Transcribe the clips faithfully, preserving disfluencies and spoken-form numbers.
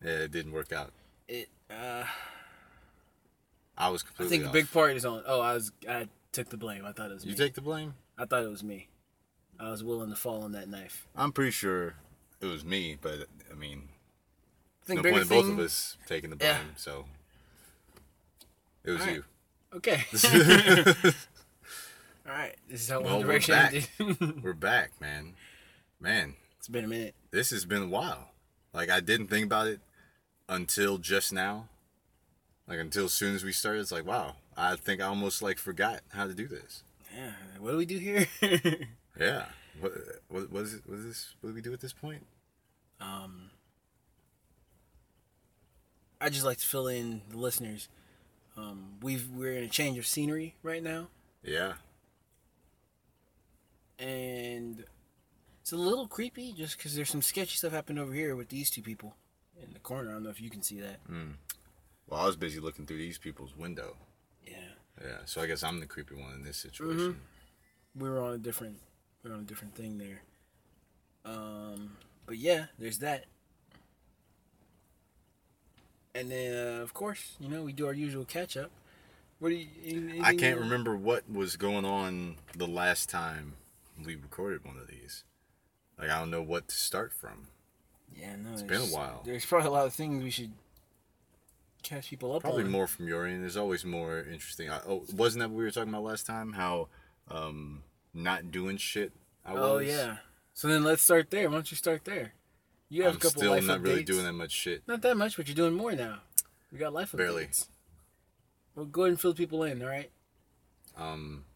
Yeah, it didn't work out. It. Uh, I was I completely think the off. big part is on. Oh, I was. I took the blame. I thought it was You me. take the blame? I thought it was me. I was willing to fall on that knife. I'm pretty sure it was me, but I mean, I think no point in both thing, of us taking the blame, yeah. so it was right. you. Okay. All right. This is how Well, One we're Direction back. ended. We're back, man. Man, It's been a minute. this has been a while. Like, I didn't think about it until just now. Like, until as soon as we started, it's like, wow, I think I almost, like, forgot how to do this. Yeah. What do we do here? Yeah. What, what, what is it? What is this? What do we do at this point? um, I just like to fill in the listeners. Um, we've we're in a change of scenery right now, Yeah. and it's a little creepy just because there's some sketchy stuff happening over here with these two people in the corner. I don't know if you can see that. Mm. Well, I was busy looking through these people's window. Yeah. Yeah, so I guess I'm the creepy one in this situation. Mm-hmm. We were on a different, we we're on a different thing there. Um, but yeah, there's that. And then, uh, of course, you know, we do our usual catch up. What do you? Anything I can't you- remember what was going on the last time we recorded one of these. Like, I don't know what to start from. Yeah, no. It's been there's- a while. There's probably a lot of things we should catch people up Probably on. more from your end. There's always more interesting. I, oh, wasn't that what we were talking about last time? How um, not doing shit I was? Oh yeah. So then let's start there. Why don't you start there? You have I'm a couple still life not updates. really doing that much shit. Not that much, but you're doing more now. We got life Barely. updates. Well, go ahead and fill people in. All right. Um,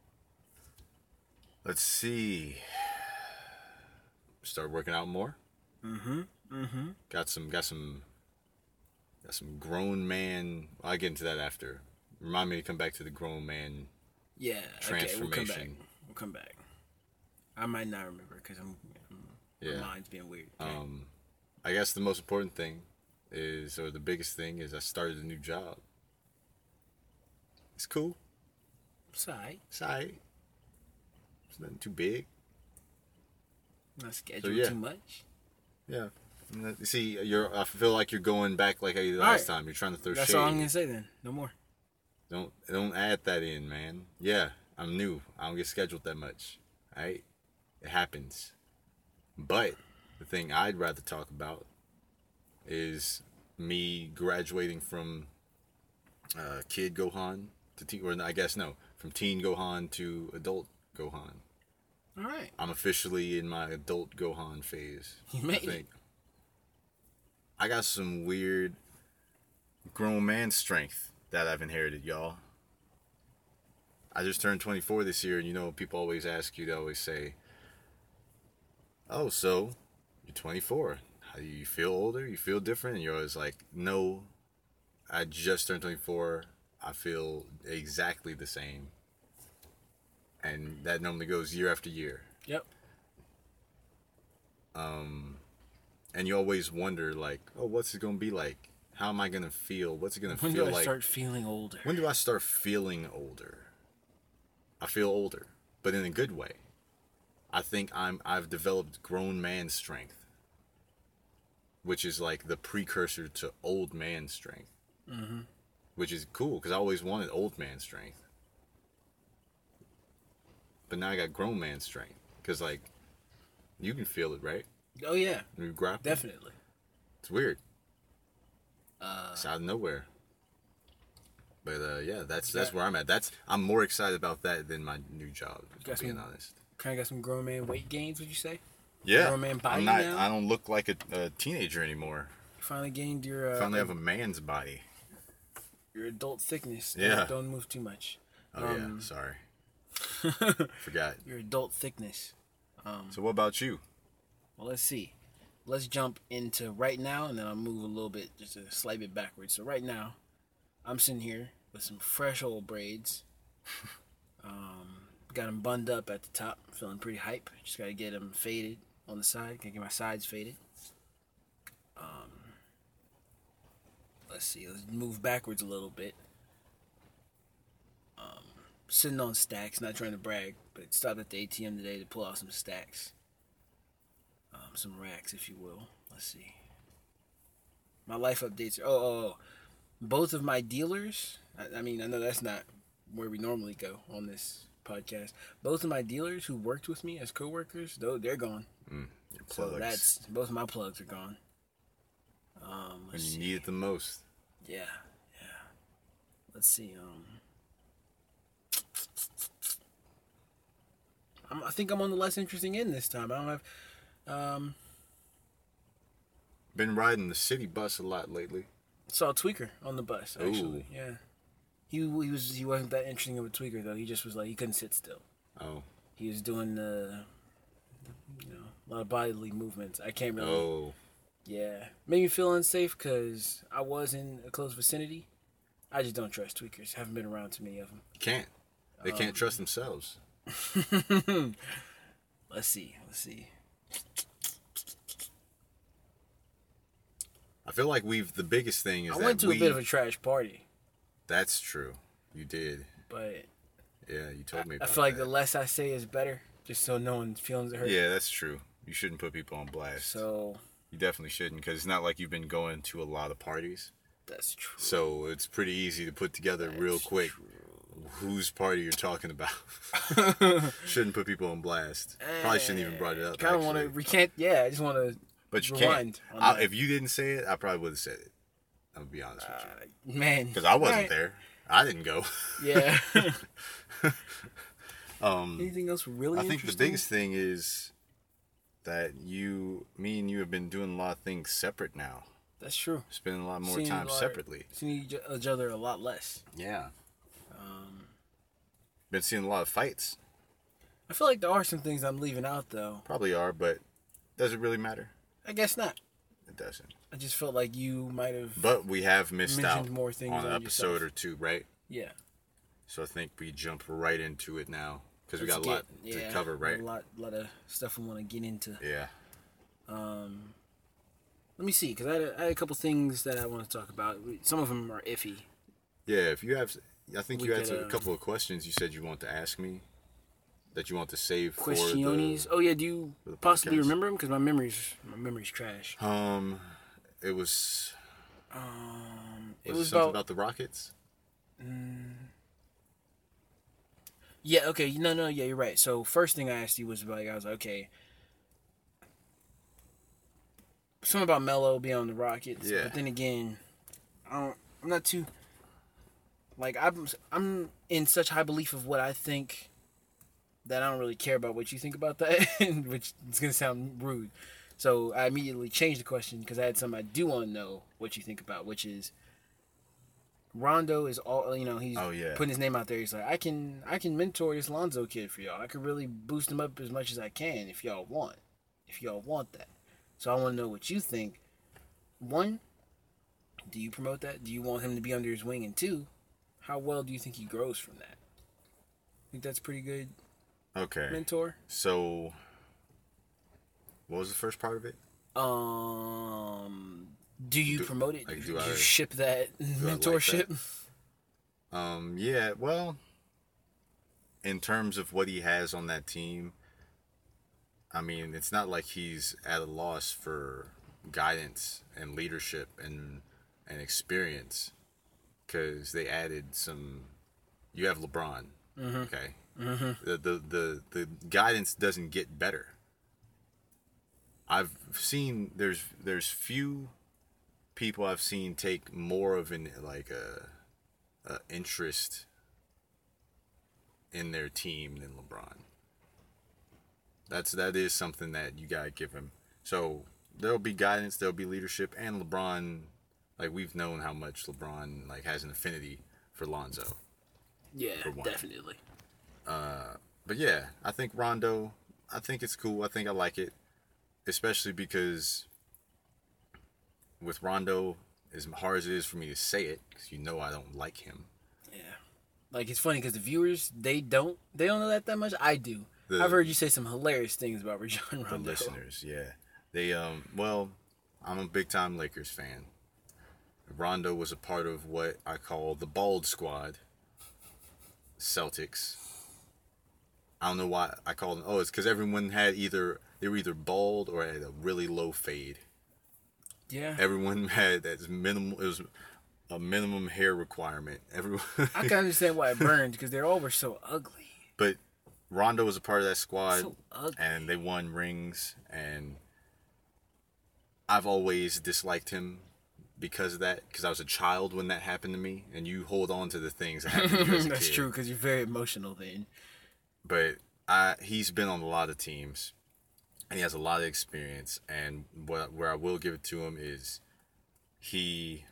let's see. Start working out more. Mm-hmm. Mm-hmm. Got some. Got some. Got some grown man. I'll get into that after. Remind me to come back to the grown man. Yeah. Okay. We'll come back. Transformation. We'll come back. I might not remember because I'm, I'm Yeah. my mind's being weird. Okay. Um, I guess the most important thing is, or the biggest thing is, I started a new job. It's cool. It's alright. It's alright. It's nothing too big. Not scheduled yeah. too much. Yeah. And that- See, you're. I feel like you're going back like how you did All last right. time. You're trying to throw That's shade. all I'm gonna say then. No more. Don't don't add that in, man. Yeah, I'm new. I don't get scheduled that much. Alright? It happens. But the thing I'd rather talk about is me graduating from uh, kid Gohan to teen, or I guess no, from teen Gohan to adult Gohan. All right. I'm officially in my adult Gohan phase. You I made it. think. I got some weird grown man strength that I've inherited, y'all. I just turned twenty-four this year, and you know, people always ask you, they always say, oh, so you're twenty-four. How do you feel older? You feel different? And you're always like, no, I just turned twenty-four. I feel exactly the same. And that normally goes year after year. Yep. Um, and you always wonder, like, oh, what's it going to be like? How am I going to feel? What's it going to When feel do I like? start feeling older? When do I start feeling older? I feel older, but in a good way. I think I'm I've developed grown man strength, which is like the precursor to old man strength. Mm-hmm. Which is cool because I always wanted old man strength, but now I got grown man strength because like you can feel it, right? Oh yeah, When you grapple, definitely. it's weird. Uh, It's out of nowhere. But uh, yeah, that's that's Yeah. where I'm at. That's I'm more excited about that than my new job. To Got being some- honest. kind of got some grown man weight gains. Would you say? Yeah, Grown man body I'm not. now? I don't look like a, a teenager anymore. You finally gained your uh, Finally have a man's body. your adult thickness. Yeah. Don't, don't move too much. Oh Um, yeah, sorry, forgot. Your adult thickness. Um, So what about you? well, let's see. Let's jump into right now, and then I'll move a little bit, just a slight bit backwards. So right now, I'm sitting here with some fresh old braids. Um, got them bunned up at the top, feeling pretty hype. Just gotta get them faded on the side. Gotta get my sides faded. Um, let's see. Let's move backwards a little bit. Um, sitting on stacks, not trying to brag, but stopped at the A T M today to pull out some stacks. Um, some racks, if you will. Let's see. My life updates. Oh, oh, oh. Both of my dealers. I, I mean, I know that's not where we normally go on this podcast. Both of my dealers who worked with me as coworkers, though they're gone. Mm, your So plugs. that's both of my plugs are gone. Um, when let's you see. need it the most. Yeah, yeah. Let's see. Um, I'm, I think I'm on the less interesting end this time. I don't have. Um, Been riding the city bus a lot lately. saw a tweaker on the bus actually. Ooh. Yeah. He he was he wasn't that interesting of a tweaker though. He just was like he couldn't sit still. Oh. He was doing the, you know, a lot of bodily movements. I can't really. Oh. Yeah, made me feel unsafe because I was in a close vicinity. I just don't trust tweakers. Haven't been around too many of them. You can't. They Um, can't trust themselves. Let's see. Let's see. I feel like we've the biggest thing is I that went to we, a bit of a trash party, That's true. You did. but Yeah, you told me I about feel like that. the less I say is better, just so no one's feelings are hurt. Yeah, that's true. You shouldn't put people on blast. So You definitely shouldn't, because it's not like you've been going to a lot of parties. that's true. So it's pretty easy to put together real That's quick true. whose party you're talking about. Shouldn't put people on blast. Probably shouldn't even brought it up. Kind of want to actually. recant. Yeah, I just want to. But you rewind can't. on I, that. if you didn't say it, I probably would have said it. I'm gonna be honest with you, Uh, man, because I wasn't Alright. there. I didn't go. Yeah. um, Anything else really I think the interesting? biggest thing is that you, me, and you have been doing a lot of things separate now. That's true. Spending a lot more Seeing time a lot- separately. Seeing each each other a lot less. Yeah. Um, Been seeing a lot of fights. I feel like there are some things I'm leaving out though. Probably are, but does it really matter? I guess not. It doesn't. I just felt like you might have. But we have missed Mentioned out more things on an on episode yourself. or two, right? Yeah. So I think we jump right into it now because we Let's got a lot get- to yeah, cover, right? A lot, lot of stuff we want to get into. Yeah. Um, let me see, because I, had a- I had a couple things that I want to talk about. Some of them are iffy. Yeah, if you have, I think We you had could, a uh, couple of questions you said you want to ask me that you want to save for Questiones. Oh yeah, do you for the possibly podcast. remember them? Because my memory's my memory's trash. the. Um, it was. Um, it Was, was it something about, about the Rockets? yeah. Okay, no, no, yeah, you're right. So first thing I asked you was about, I was like, okay, something about Melo being on the Rockets. Yeah. But then again, I don't. I'm not too. Like I'm, I'm in such high belief of what I think that I don't really care about what you think about that, which is gonna sound rude. So I immediately changed the question because I had something I do want to know what you think about, which is Rondo is all you know. He's Oh, yeah. putting his name out there. He's like, I can, I can mentor this Lonzo kid for y'all. I could really boost him up as much as I can if y'all want, if y'all want that. So I want to know what you think. One, do you promote that? Do you want him to be under his wing? And two, how well do you think he grows from that? Think that's pretty good Okay. mentor? So, what was the first part of it? Um, do you Do- promote it? like, do do you I- ship that I like mentorship? Um, yeah, well, in terms of what he has on that team, I mean, it's not like he's at a loss for guidance and leadership and and experience, because they added some. You have LeBron, okay. Mm-hmm. The, the the the guidance doesn't get better. I've seen there's there's few people I've seen take more of an like a, a interest in their team than LeBron. That's that is something that you gotta give him. So there'll be guidance, there'll be leadership, and LeBron, like we've known how much LeBron like has an affinity for Lonzo. Yeah, For one. definitely. But yeah, I think Rondo, I think it's cool. I think I like it, especially because with Rondo, as hard as it is for me to say it, because you know I don't like him. Yeah, like it's funny because the viewers they don't they don't know that that much. I do. The- I've heard you say some hilarious things about Rajon The Rondo. listeners, yeah, they um. Well, I'm a big time Lakers fan. Rondo was a part of what I call the bald squad. Celtics. I don't know why I call them. Oh, it's because everyone had either they were either bald or had a really low fade. Yeah. Everyone had that minimal. It was a minimum hair requirement. Everyone. I can understand why it burned because they all were so ugly. But Rondo was a part of that squad, So ugly. and they won rings. And I've always disliked him because of that. Because I was a child when that happened to me, and you hold on to the things that happened to you as a That's kid. true because you're very emotional then. But I, he's been on a lot of teams, and he has a lot of experience. And what where I will give it to him is he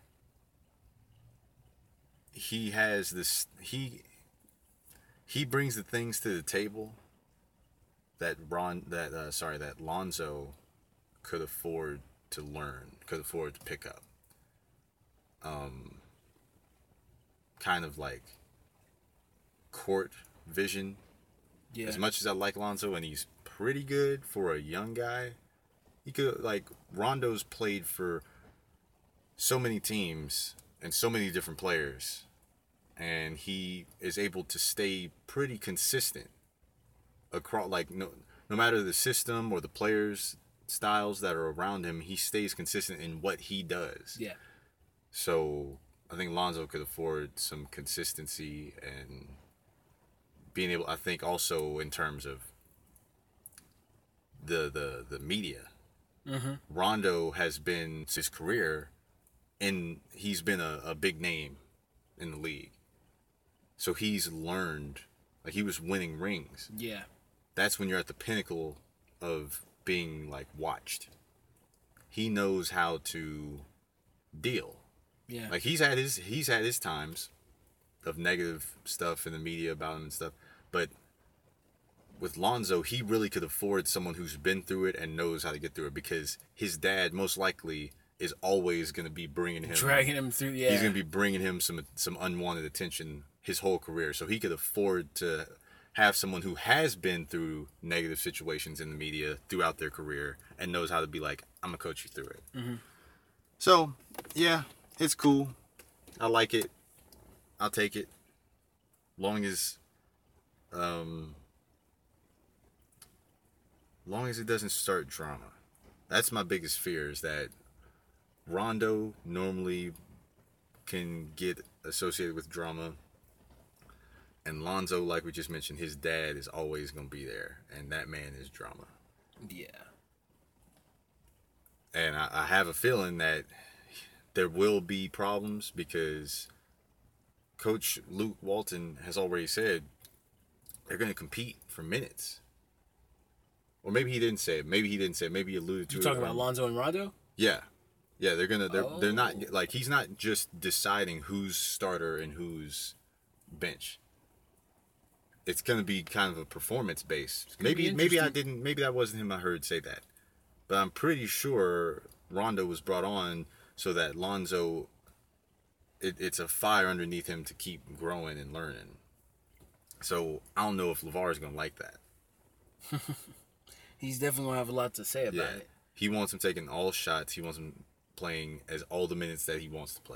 he has this he he brings the things to the table that Ron that uh, sorry that Lonzo could afford to learn, could afford to pick up. Um, kind of like court vision. Yeah. As much as I like Lonzo and he's pretty good for a young guy, he could like Rondo's played for so many teams and so many different players, and he is able to stay pretty consistent across like no no matter the system or the players styles that are around him, he stays consistent in what he does. Yeah. So I think Lonzo could afford some consistency and being able, I think also in terms of the the, the media. Mm-hmm. Rondo has been his career and he's been a, a big name in the league. So he's learned, like he was winning rings. Yeah. That's when you're at the pinnacle of being like watched. He knows how to deal. Yeah. Like he's had his he's had his times of negative stuff in the media about him and stuff, but with Lonzo, he really could afford someone who's been through it and knows how to get through it because his dad most likely is always going to be bringing him dragging him through. Yeah. He's going to be bringing him some some unwanted attention his whole career, so he could afford to have someone who has been through negative situations in the media throughout their career and knows how to be like, I'm gonna coach you through it. Mm-hmm. So yeah, it's cool. I like it. I'll take it. Long as, um, long as it doesn't start drama. That's my biggest fear is that Rondo normally can get associated with drama. And Lonzo, like we just mentioned, his dad is always going to be there. And that man is drama. Yeah. And I, I have a feeling that there will be problems because Coach Luke Walton has already said they're going to compete for minutes. Or maybe he didn't say it. Maybe he didn't say it. Maybe he alluded to You it. talking about Lonzo and Rondo? Yeah. Yeah, they're going to, they're, Oh. they're not, like, he's not just deciding who's starter and who's bench. It's going to be kind of a performance base. Maybe, maybe I didn't, maybe that wasn't him I heard say that. But I'm pretty sure Rondo was brought on so that Lonzo, it, it's a fire underneath him to keep growing and learning. So I don't know if LeVar is going to like that. He's definitely going to have a lot to say about Yeah. it. He wants him taking all shots. He wants him playing as all the minutes that he wants to play.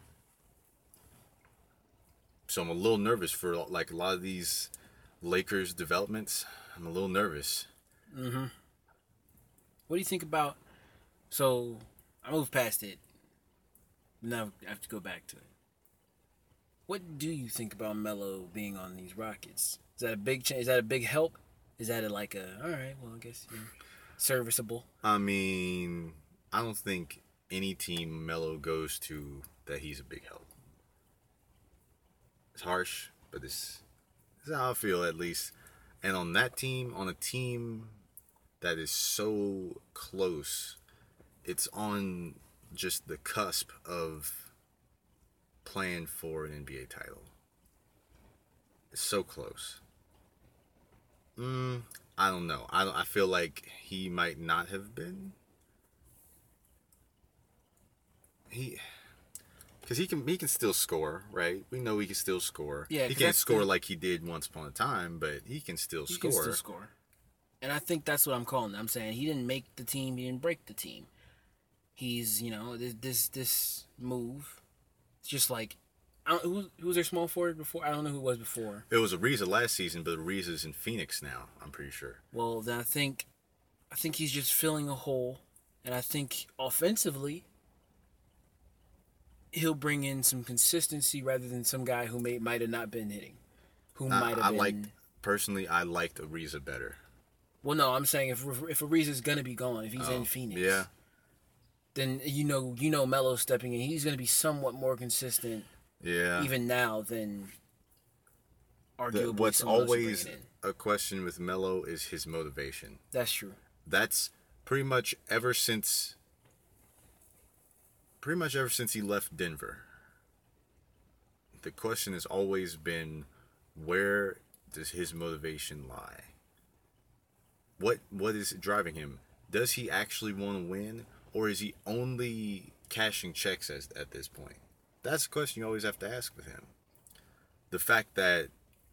So I'm a little nervous for like a lot of these Lakers developments. I'm a little nervous. Mm-hmm. What do you think about? So I moved past it. Now I have to go back to it. What do you think about Melo being on these Rockets? Is that a big change? Is that a big help? Is that a, like a all right? Well, I guess you know, serviceable. I mean, I don't think any team Melo goes to that he's a big help. It's harsh, but this, this is how I feel at least. And on that team, on a team that is so close, it's on just the cusp of playing for an N B A title. It's so close. Mm, I don't know. I don't, I feel like he might not have been. He, because he can he can still score, right? We know he can still score. Yeah, he 'cause can't that's score the- like he did once upon a time, but he can still He score. can still score. And I think that's what I'm calling it. I'm saying he didn't make the team. He didn't break the team. He's, you know, this this, this move. It's just like, I don't, who, who was their small forward before? I don't know who it was before. It was Ariza last season, but Ariza's in Phoenix now. I'm pretty sure. Well, then I think, I think he's just filling a hole And I think offensively, he'll bring in some consistency rather than some guy who may might have not been hitting, who I, might have I been. liked personally. I liked Ariza better. Well, no, I'm saying if if Ariza's gonna be gone, if he's Oh, in Phoenix, yeah. then you know you know Melo stepping in, he's gonna be somewhat more consistent, Yeah. even now than arguably The, what's someone else you're always bringing in. a question with Melo is his motivation. That's true. That's pretty much ever since pretty much ever since he left Denver. The question has always been, where does his motivation lie? What what is driving him? Does he actually want to win, or is he only cashing checks as, at this point? That's a question you always have to ask with him. The fact that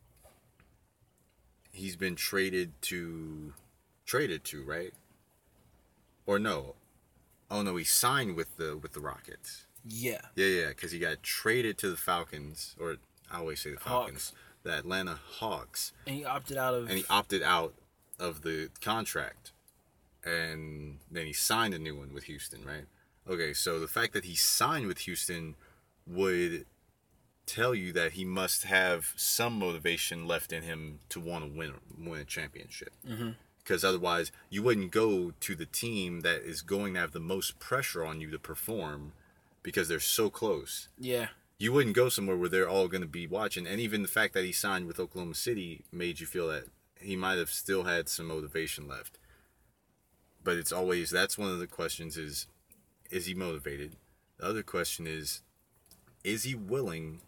he's been traded to traded to, right? Or no. Oh no, he signed with the with the Rockets. Yeah. Yeah, yeah, because he got traded to the Falcons, or I always say the Falcons, Hawks. the Atlanta Hawks, And he opted out of. and he opted out of the contract, and then he signed a new one with Houston, right? Okay, so the fact that he signed with Houston would tell you that he must have some motivation left in him to want to win win a championship. Mm-hmm. Because otherwise, you wouldn't go to the team that is going to have the most pressure on you to perform, because they're so close. Yeah. You wouldn't go somewhere where they're all going to be watching. And even the fact that he signed with Oklahoma City made you feel that he might have still had some motivation left. But it's always, that's one of the questions is, is he motivated? The other question is, is he willing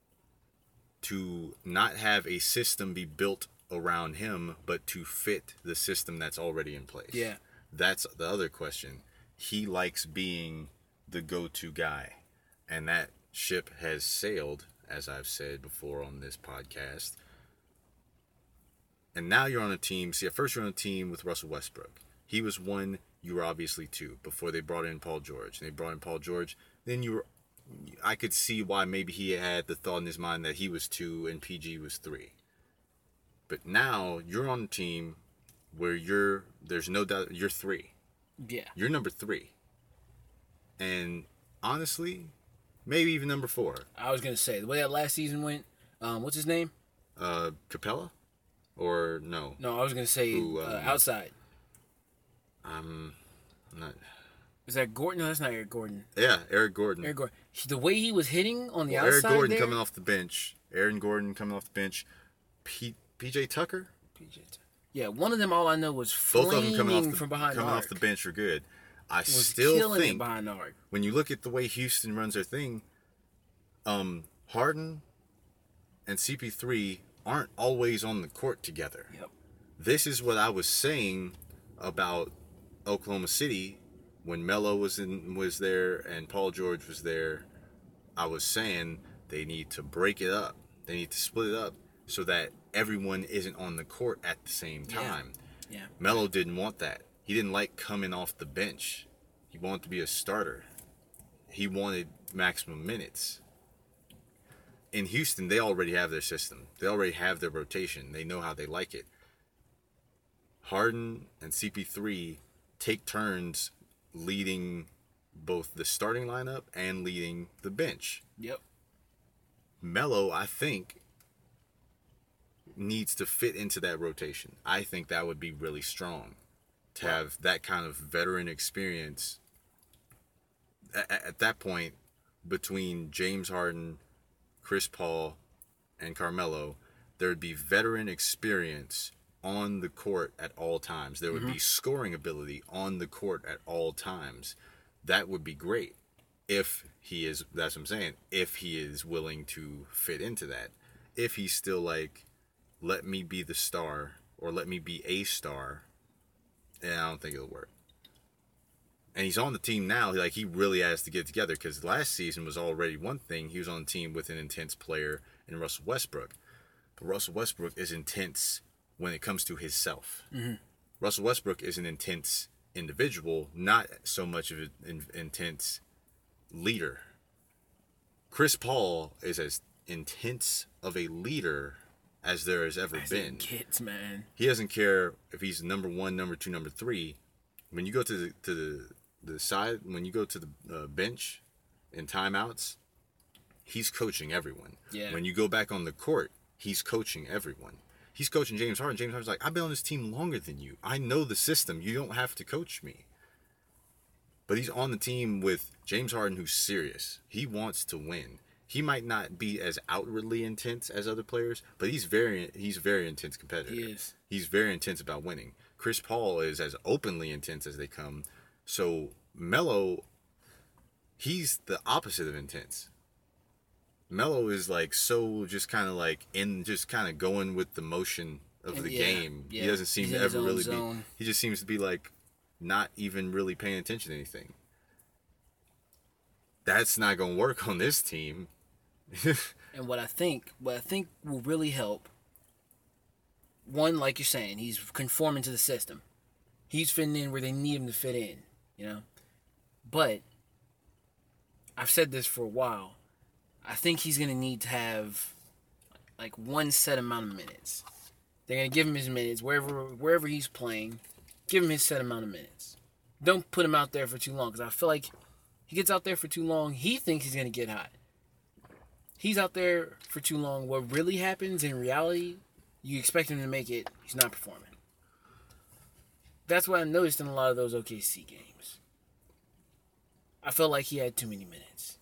to not have a system be built around him, but to fit the system that's already in place? Yeah. That's the other question. He likes being the go-to guy, and that ship has sailed, as I've said before on this podcast. And now you're on a team. See, at first you're on a team with Russell Westbrook. He was one, you were obviously two, before they brought in Paul George. And they brought in Paul George. Then you were, I could see why maybe he had the thought in his mind that he was two and P G was three. But now you're on a team where you're, there's no doubt, you're three. Yeah. You're number three. And honestly, maybe even number four. I was gonna say the way that last season went. Um, what's his name? Uh, Capella? Or no? No, I was gonna say Who, uh, um, outside. Um, I'm not. Is that Gordon? No, that's not Eric Gordon. Yeah, Eric Gordon. Eric Gordon. He- The way he was hitting on the Well, Eric outside Gordon there. coming off the bench. Aaron Gordon coming off the bench. P- PJ Tucker? P J. Yeah, one of them. All I know was Both flaming of them coming off the, from behind coming the off arc. the bench are good. I Was still killing it think behind the arc. when you look at the way Houston runs their thing, um, Harden and C P three aren't always on the court together. Yep. This is what I was saying about Oklahoma City when Melo was in was there and Paul George was there. I was saying they need to break it up. They need to split it up so that everyone isn't on the court at the same time. Yeah. Yeah. Melo didn't want that. He didn't like coming off the bench. He wanted to be a starter. He wanted maximum minutes. In Houston, they already have their system. They already have their rotation. They know how they like it. Harden and C P three take turns leading both the starting lineup and leading the bench. Yep. Melo, I think, needs to fit into that rotation. I think that would be really strong to have that kind of veteran experience. At, at that point, between James Harden, Chris Paul, and Carmelo, there would be veteran experience on the court at all times. There would Mm-hmm. be scoring ability on the court at all times. That would be great if he is, that's what I'm saying, if he is willing to fit into that. If he's still like, let me be the star, or let me be a star, and I don't think it'll work. And he's on the team now, like he really has to get together, because last season was already one thing. He was on the team with an intense player in Russell Westbrook. But Russell Westbrook is intense when it comes to himself. Mm-hmm. Russell Westbrook is an intense individual, not so much of an intense leader. Chris Paul is as intense of a leader as there has ever As been. it gets, man. He doesn't care if he's number one, number two, number three. When you go to the to the the side when you go to the uh, bench in timeouts, he's coaching everyone. Yeah. When you go back on the court, he's coaching everyone. He's coaching James Harden. James Harden's like, I've been on this team longer than you. I know the system. You don't have to coach me. But he's on the team with James Harden, who's serious. He wants to win. He might not be as outwardly intense as other players, but he's very he's very intense competitor. He is. He's very intense about winning. Chris Paul is as openly intense as they come. So Melo, he's the opposite of intense. Melo is like so just kind of like in just kind of going with the motion of the Yeah, game. yeah. He doesn't seem He's to in his ever own really zone. be. He just seems to be like not even really paying attention to anything. That's not gonna work on this team. And what I think, what I think will really help. One, like you're saying, he's conforming to the system. He's fitting in where they need him to fit in, you know. But I've said this for a while. I think he's gonna need to have like one set amount of minutes. They're gonna give him his minutes wherever wherever he's playing. Give him his set amount of minutes. Don't put him out there for too long because I feel like he gets out there for too long. He thinks he's gonna get hot. He's out there for too long. What really happens in reality, you expect him to make it. He's not performing. That's what I noticed in a lot of those O K C games. I felt like he had too many minutes.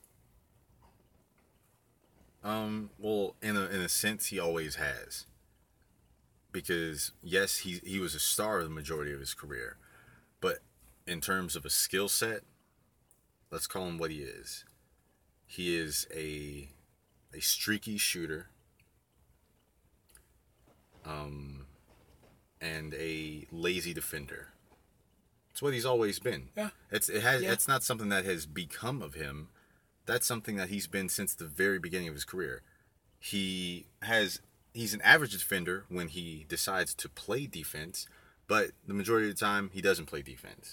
Um, well, in a in a sense, he always has. Because yes, he he was a star the majority of his career, but in terms of a skill set, let's call him what he is. He is a a streaky shooter, um, and a lazy defender. It's what he's always been. Yeah. It's it has. Yeah. It's not something that has become of him. That's something that he's been since the very beginning of his career. He has he's an average defender when he decides to play defense, but the majority of the time he doesn't play defense.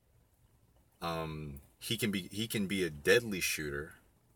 Um, he can be he can be a deadly shooter,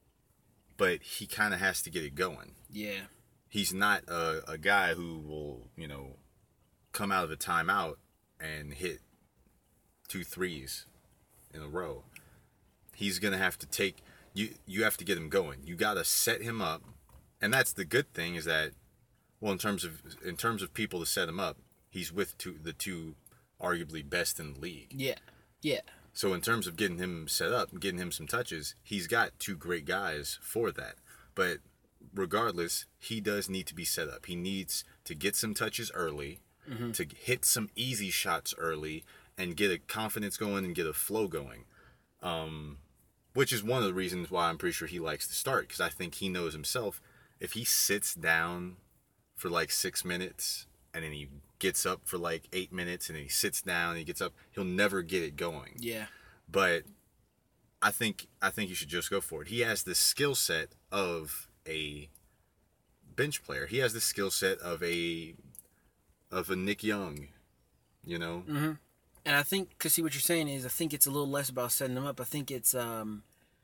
but he kind of has to get it going. Yeah. He's not a, a guy who will, you know, come out of a timeout and hit two threes in a row. He's gonna have to take you. You have to get him going. You got to set him up, and that's the good thing is that, well, in terms of in terms of people to set him up, he's with two, the two arguably best in the league. Yeah. Yeah. So in terms of getting him set up and getting him some touches, he's got two great guys for that. But regardless, he does need to be set up. He needs to get some touches early, mm-hmm. to hit some easy shots early, and get a confidence going and get a flow going. Um, which is one of the reasons why I'm pretty sure he likes to start, because I think he knows himself. If he sits down for like six minutes and then he gets up for like eight minutes and then he sits down and he gets up, he'll never get it going. Yeah. But I think I think you should just go for it. He has the skill set of a bench player. He has the skill set of a of a Nick Young, you know. Mm-hmm. And I think, because see what you're saying is, I think it's a little less about setting him up. I think it's um,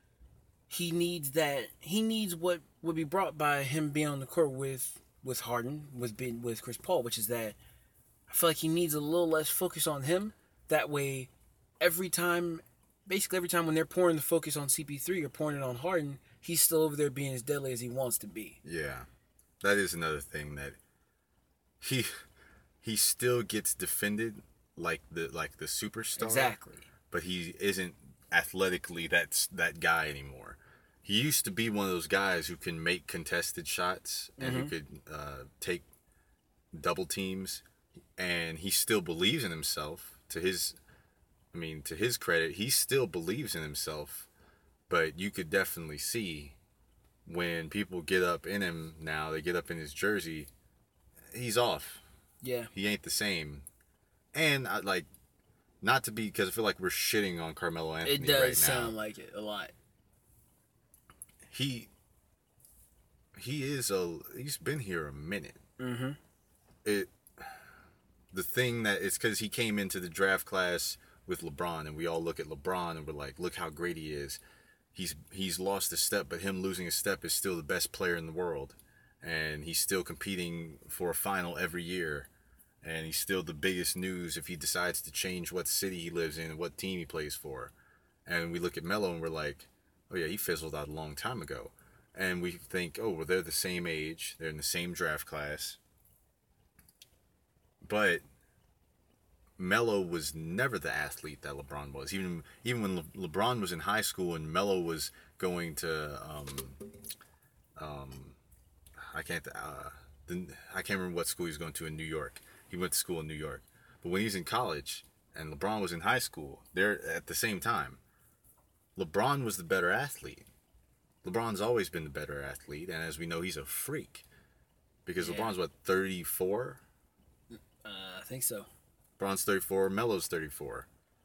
he needs that. He needs what would be brought by him being on the court with with Harden, with being with Chris Paul, which is that I feel like he needs a little less focus on him. That way, every time, basically every time when they're pouring the focus on C P three or pouring it on Harden, he's still over there being as deadly as he wants to be. Yeah, that is another thing that he he still gets defended like the like the superstar. Exactly. But he isn't athletically that's that guy anymore. He used to be one of those guys who can make contested shots and mm-hmm. who could uh, take double teams, and he still believes in himself. To his, I mean, to his credit, he still believes in himself. But you could definitely see when people get up in him now, they get up in his jersey, he's off. Yeah. He ain't the same. And I like, not to be, because I feel like we're shitting on Carmelo Anthony It does right now. sound like it a lot. He, he is a, he's been here a minute. Mm-hmm. It, the thing that it's because he came into the draft class with LeBron, and we all look at LeBron and we're like, look how great he is. He's he's lost a step, but him losing a step is still the best player in the world, and he's still competing for a final every year. And he's still the biggest news if he decides to change what city he lives in and what team he plays for. And we look at Melo and we're like, oh yeah, he fizzled out a long time ago. And we think, oh, well, they're the same age, they're in the same draft class. But Melo was never the athlete that LeBron was. Even even when Le- LeBron was in high school and Melo was going to, um, um, I can't, uh, the, I can't remember what school he was going to in New York. He went to school in New York. But when he was in college and LeBron was in high school, they're at the same time. LeBron was the better athlete. LeBron's always been the better athlete, and as we know, he's a freak. Because Yeah. LeBron's what, thirty-four? Uh, I think so. LeBron's thirty-four, Melo's thirty-four.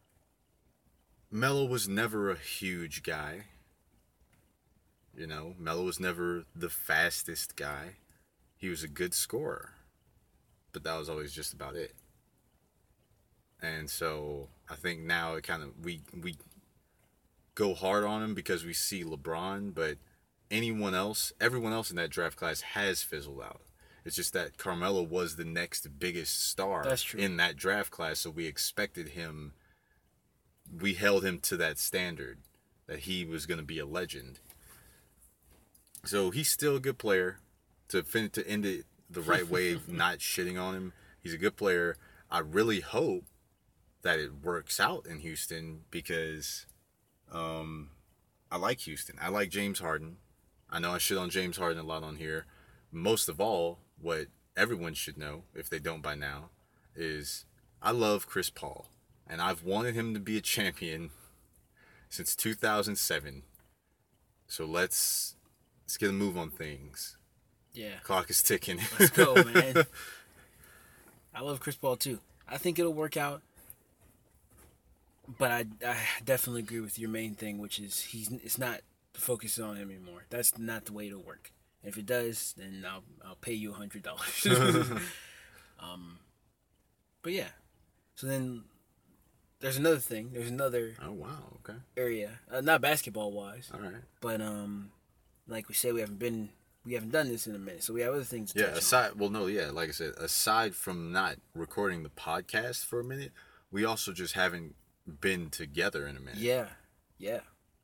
Melo was never a huge guy. You know, Melo was never the fastest guy. He was a good scorer. But that was always just about it. And so I think now it kind of we we go hard on him because we see LeBron, but anyone else, everyone else in that draft class has fizzled out. It's just that Carmelo was the next biggest star That's true. in that draft class, so we expected him, we held him to that standard, that he was going to be a legend. So he's still a good player. To fin- to end it the right way, of not shitting on him, he's a good player. I really hope that it works out in Houston because um, I like Houston. I like James Harden. I know I shit on James Harden a lot on here. Most of all, what everyone should know, if they don't by now, is I love Chris Paul. And I've wanted him to be a champion since two thousand seven. So let's let's get a move on things. Yeah. Clock is ticking. Let's go, man. I love Chris Paul too. I think it'll work out. But I, I definitely agree with your main thing, which is he's it's not the focus on him anymore. That's not the way to work. And if it does, then I'll I'll pay you a hundred dollars. um, but yeah. So then there's another thing. There's another Oh wow, okay. area, uh, not basketball wise, All right. but um, like we said, we haven't been we haven't done this in a minute, so we have other things to Yeah, touch aside well no, yeah, like I said, aside from not recording the podcast for a minute, we also just haven't been together in a minute. on. Yeah, yeah.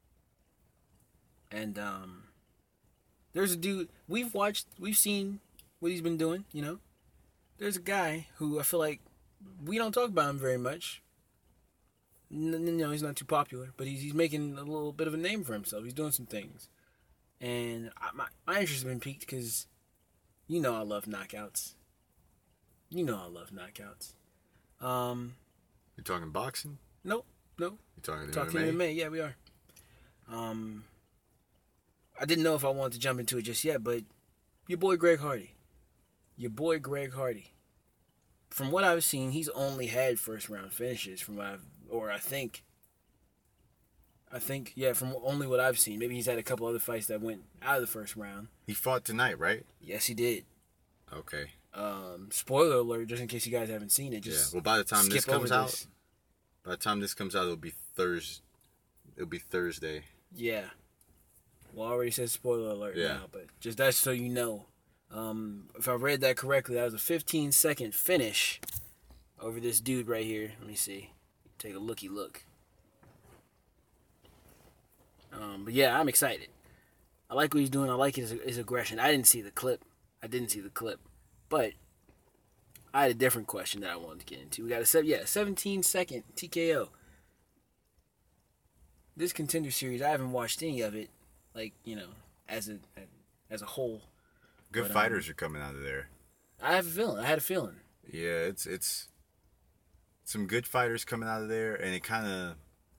And um, there's a dude we've watched, we've seen what he's been doing. You know, there's a guy who I feel like we don't talk about him very much. N- You know, he's not too popular, but he's he's making a little bit of a name for himself. He's doing some things, and I, my my interest has been piqued because, you know, I love knockouts. You know, I love knockouts. Um, You talking boxing? nope, nope. You talking Talking M M A? M M A, yeah, we are. Um, I didn't know if I wanted to jump into it just yet, but your boy Greg Hardy, your boy Greg Hardy. From what I've seen, he's only had first round finishes. From what I've, or I think, I think, yeah, from only what I've seen. Maybe he's had a couple other fights that went out of the first round. He fought tonight, right? Yes, he did. Okay. Um, spoiler alert, just in case you guys haven't seen it. Yeah. Just Well, by the time this skip over comes out, this. by the time this comes out, it'll be Thursday. It'll be Thursday. Yeah. Well, I already said spoiler alert Yeah. now, but just that's so you know. Um, if I read that correctly, that was a fifteen second finish over this dude right here. Let me see. Take a looky look. Um, but yeah, I'm excited. I like what he's doing. I like his, his aggression. I didn't see the clip. I didn't see the clip. But I had a different question that I wanted to get into. We got a seven, yeah, seventeen second T K O. This Contender Series, I haven't watched any of it, like, you know, as a as a whole. Good But, um, fighters are coming out of there. I have a feeling. I had a feeling. Yeah, it's it's some good fighters coming out of there, and it kind of.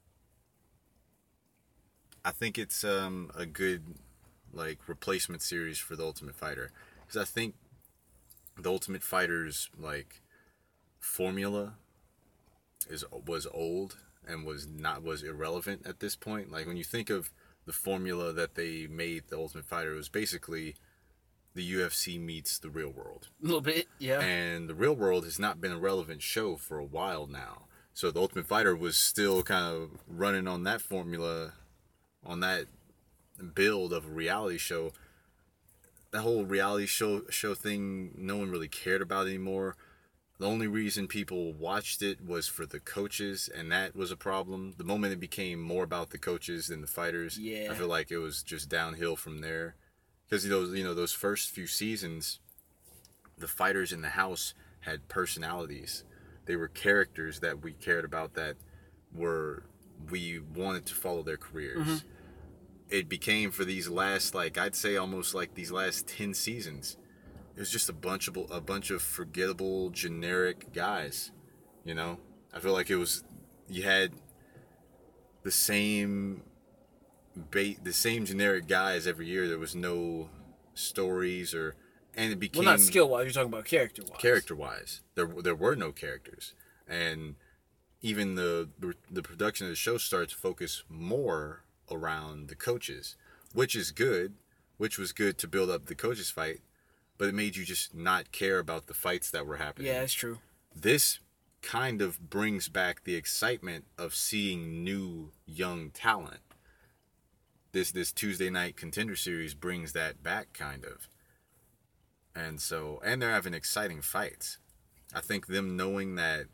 I think it's um a good like replacement series for the Ultimate Fighter, because I think the Ultimate Fighter's like formula is was old and was not was irrelevant at this point. Like when you think of the formula that they made the Ultimate Fighter, it was basically the U F C meets the real world. A little bit, yeah. And the real world has not been a relevant show for a while now. So the Ultimate Fighter was still kind of running on that formula, on that build of a reality show. That whole reality show show thing, no one really cared about anymore. The only reason people watched it was for the coaches, and that was a problem. The moment it became more about the coaches than the fighters, Yeah. I feel like it was just downhill from there. Because those, you know, those first few seasons, the fighters in the house had personalities. They were characters that we cared about, that were we wanted to follow their careers. Mm-hmm. It became, for these last, like, I'd say almost like these last ten seasons, it was just a bunch of a bunch of forgettable, generic guys. You know, I feel like it was, you had the same bait, the same generic guys every year. There was no stories, or and it became, well, not skill wise. You're talking about character wise. Character wise, there there were no characters, and even the the production of the show started to focus more around the coaches, which is good, which was good to build up the coaches fight. But it made you just not care about the fights that were happening. Yeah, that's true. This kind of brings back the excitement of seeing new, young talent. This this Tuesday Night Contender Series brings that back, kind of. And so, and they're having exciting fights. I think them knowing that,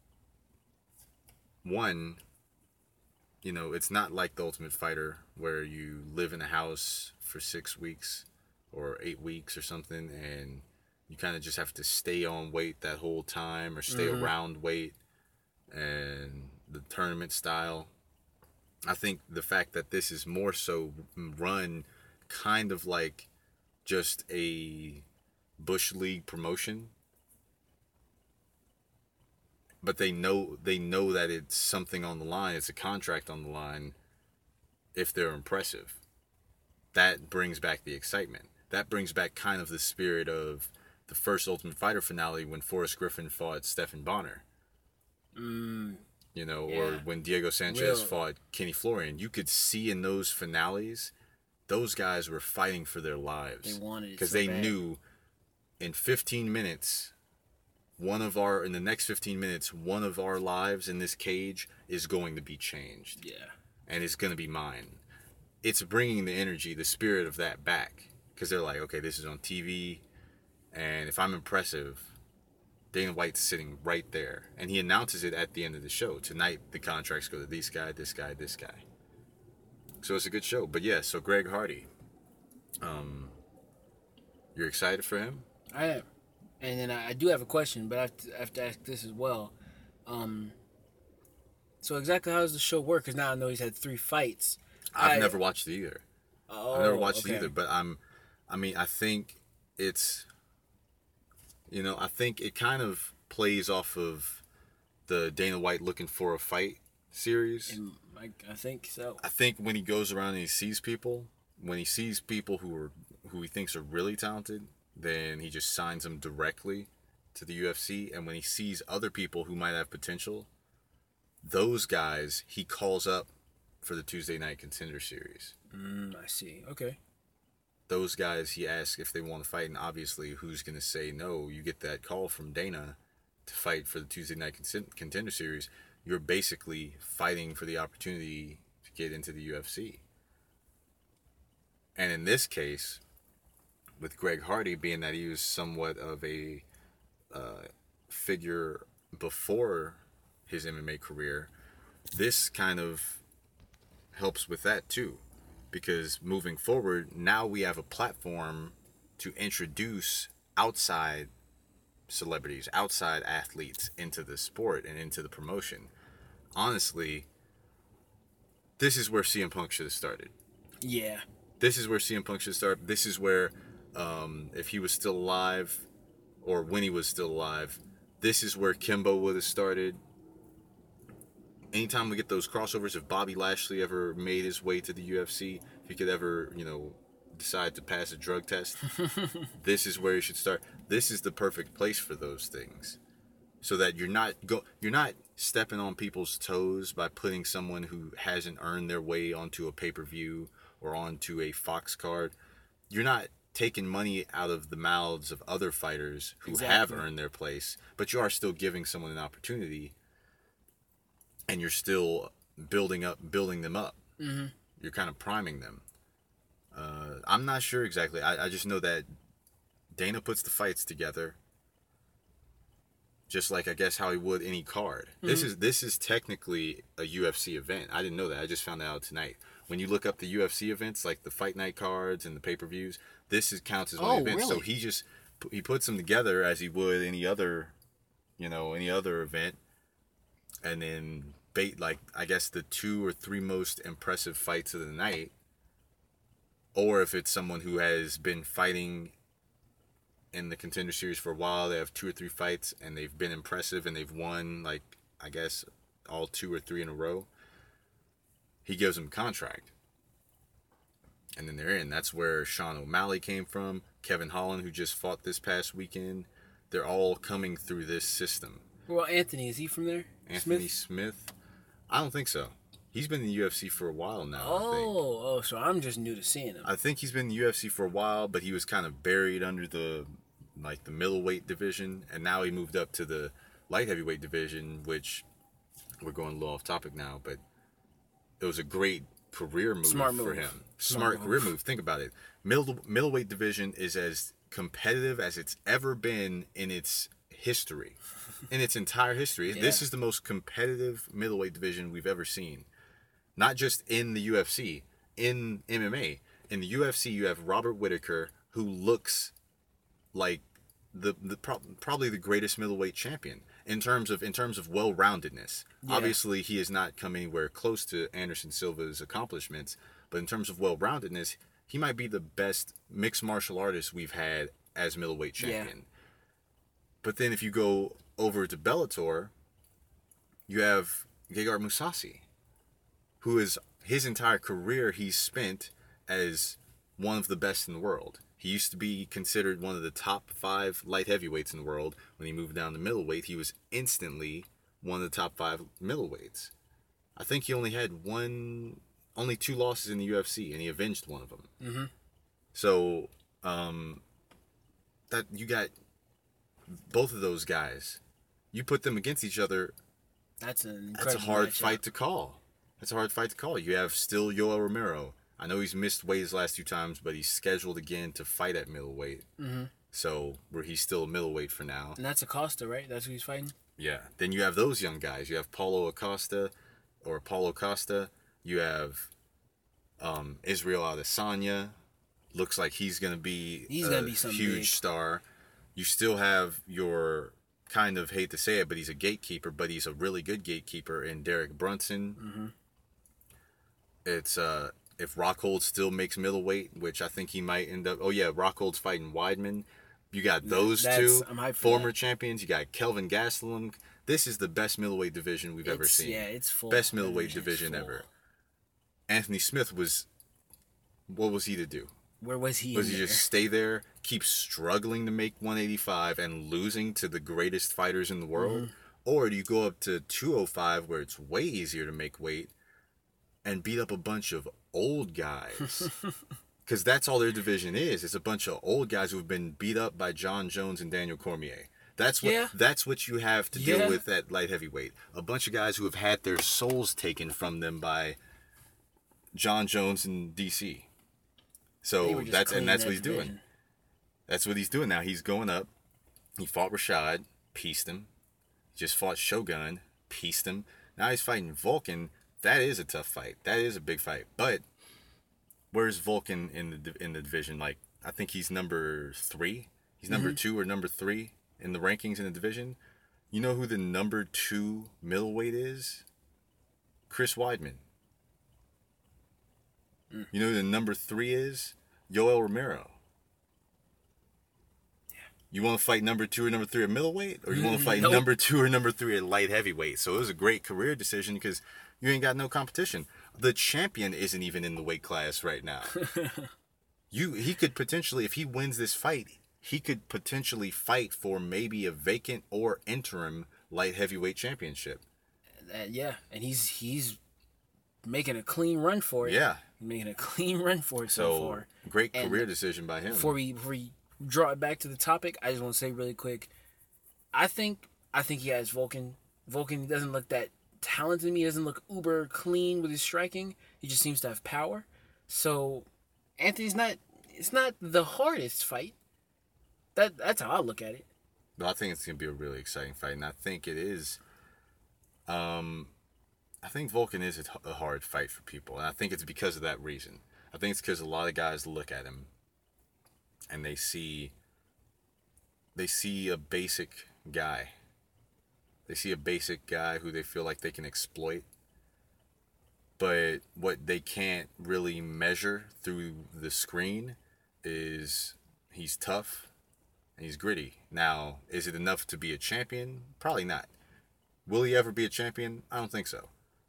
one, you know, it's not like The Ultimate Fighter where you live in a house for six weeks or eight weeks or something, and you kind of just have to stay on weight that whole time, or stay mm-hmm. around weight, and the tournament style. I think the fact that this is more so run kind of like just a Bush League promotion, but they know they know that it's something on the line, it's a contract on the line if they're impressive. That brings back the excitement. That brings back kind of the spirit of the first Ultimate Fighter finale when Forrest Griffin fought Stephen Bonner. Mm, you know, yeah. or when Diego Sanchez Real. fought Kenny Florian. You could see in those finales, those guys were fighting for their lives. They wanted it Because so they bad. knew in fifteen minutes, one of our, in the next fifteen minutes, one of our lives in this cage is going to be changed. Yeah. And it's going to be mine. It's bringing the energy, the spirit of that back. Because they're like, okay, this is on T V, and if I'm impressive, Dana White's sitting right there. And he announces it at the end of the show. Tonight, the contracts go to this guy, this guy, this guy. So it's a good show. But yeah, so Greg Hardy. Um, you're excited for him? I am. And then I, I do have a question, but I have, to, I have to ask this as well. Um, so exactly how does the show work? Because now I know he's had three fights. I've I, never watched it either. Oh, I've never watched okay. it either, but I'm, I mean, I think it's, you know, I think it kind of plays off of the Dana White Looking for a Fight series. And I, I think so. I think when he goes around and he sees people, when he sees people who are who he thinks are really talented, then he just signs them directly to the U F C. And when he sees other people who might have potential, those guys he calls up for the Tuesday Night Contender Series. Mm, I see. Okay. Those guys he asks if they want to fight, and obviously who's going to say no? You get that call from Dana to fight for the Tuesday Night Contender Series. You're basically fighting for the opportunity to get into the U F C. And in this case, with Greg Hardy, being that he was somewhat of a uh, figure before his M M A career, this kind of helps with that too. Because moving forward, now we have a platform to introduce outside celebrities, outside athletes into the sport and into the promotion. Honestly, this is where C M Punk should have started. Yeah. This is where C M Punk should start. This is where, um, if he was still alive, or when he was still alive, this is where Kimbo would have started. Anytime we get those crossovers, if Bobby Lashley ever made his way to the U F C, if he could ever, you know, decide to pass a drug test, this is where you should start. This is the perfect place for those things, so that you're not go you're not stepping on people's toes by putting someone who hasn't earned their way onto a pay-per-view or onto a Fox card. You're not taking money out of the mouths of other fighters who Exactly. have earned their place, but you are still giving someone an opportunity, and you're still building up, building them up. Mm-hmm. You're kind of priming them. Uh, I'm not sure exactly. I, I just know that Dana puts the fights together. just like I guess how he would any card. Mm-hmm. This is this is technically a U F C event. I didn't know that. I just found that out tonight. When you look up the U F C events, like the fight night cards and the pay per views, this is counts as one oh, event. Really? So he just he puts them together as he would any other, you know, any other event, and then bait like I guess the two or three most impressive fights of the night, or if it's someone who has been fighting in the Contender Series for a while, they have two or three fights and they've been impressive and they've won like I guess all two or three in a row. He gives them a contract, and then they're in. That's where Sean O'Malley came from. Kevin Holland, who just fought this past weekend, they're all coming through this system. Well, Anthony, is he from there? Anthony Smith? Smith? I don't think so. He's been in the U F C for a while now. Oh, I think. oh, so I'm just new to seeing him. I think he's been in the U F C for a while, but he was kind of buried under the like the middleweight division, and now he moved up to the light heavyweight division, which we're going a little off topic now, but it was a great career move Smart for move. him. Smart, Smart career move. move. Think about it. Middle middleweight division is as competitive as it's ever been in its history, in its entire history. Yeah. This is the most competitive middleweight division we've ever seen. Not just in the U F C, in M M A. In the U F C, you have Robert Whittaker, who looks like the the pro- probably the greatest middleweight champion in terms of in terms of well-roundedness. Yeah. Obviously, he has not come anywhere close to Anderson Silva's accomplishments, but in terms of well-roundedness, he might be the best mixed martial artist we've had as middleweight champion. Yeah. But then if you go over to Bellator, you have Gegard Mousasi, who is his entire career he's spent as one of the best in the world. He used to be considered one of the top five light heavyweights in the world. When he moved down to middleweight, he was instantly one of the top five middleweights. I think he only had one, only two losses in the U F C, and he avenged one of them. Mm-hmm. So, um, that you got both of those guys. You put them against each other. That's an That's a hard matchup. fight to call. That's a hard fight to call. You have still Yoel Romero. I know he's missed weight his last two times, but he's scheduled again to fight at middleweight. Mm-hmm. So, where he's still a middleweight for now. And that's Acosta, right? That's who he's fighting? Yeah. Then you have those young guys. You have Paulo Acosta, or Paulo Costa. You have um, Israel Adesanya. Looks like he's going to be he's a gonna be some huge big. star. You still have your, kind of hate to say it, but he's a gatekeeper, but he's a really good gatekeeper in Derek Brunson. Mm-hmm. It's... uh. If Rockhold still makes middleweight, which I think he might end up... Oh, yeah, Rockhold's fighting Weidman. You got those That's, two I'm hyped for former that. champions. You got Kelvin Gastelum. This is the best middleweight division we've it's, ever seen. Yeah, it's full. Best middleweight Division division full. ever. Anthony Smith was... What was he to do? Where was he? Was he there? just stay there, keep struggling to make one eighty-five and losing to the greatest fighters in the world? Mm-hmm. Or do you go up to two oh five where it's way easier to make weight and beat up a bunch of old guys? Because that's all their division is. It's a bunch of old guys who have been beat up by John Jones and Daniel Cormier. That's what yeah. that's what you have to yeah. deal with at light heavyweight. A bunch of guys who have had their souls taken from them by John Jones and D C. So that's and that's that what he's division. doing. That's what he's doing now. He's going up. He fought Rashad, pieced him. Just fought Shogun, pieced him. Now he's fighting Vulcan. That is a tough fight. That is a big fight. But where's Vulcan in the in the division? Like, I think he's number three. He's number mm-hmm. two or number three in the rankings in the division. You know who the number two middleweight is? Chris Weidman. Mm. You know who the number three is? Yoel Romero. Yeah. You want to fight number two or number three at middleweight? Or you want to fight nope. number two or number three at light heavyweight? So it was a great career decision because you ain't got no competition. The champion isn't even in the weight class right now. you He could potentially, if he wins this fight, he could potentially fight for maybe a vacant or interim light heavyweight championship. Uh, yeah, and he's he's making a clean run for it. Yeah. Making a clean run for it so, so far. Great and career decision by him. Before we, before we draw it back to the topic, I just want to say really quick, I think I think he has Vulcan. Vulcan doesn't look that talented to me. He doesn't look uber clean with his striking. He just seems to have power. So Anthony's not, it's not the hardest fight. That That's how I look at it. But I think it's gonna be a really exciting fight, and I think it is. Um, I think Volkan is a, a hard fight for people, and I think it's because of that reason. I think it's because a lot of guys look at him, and they see. They see a basic guy. They see a basic guy who they feel like they can exploit. But what they can't really measure through the screen is he's tough and he's gritty. Now, is it enough to be a champion? Probably not. Will he ever be a champion? I don't think so.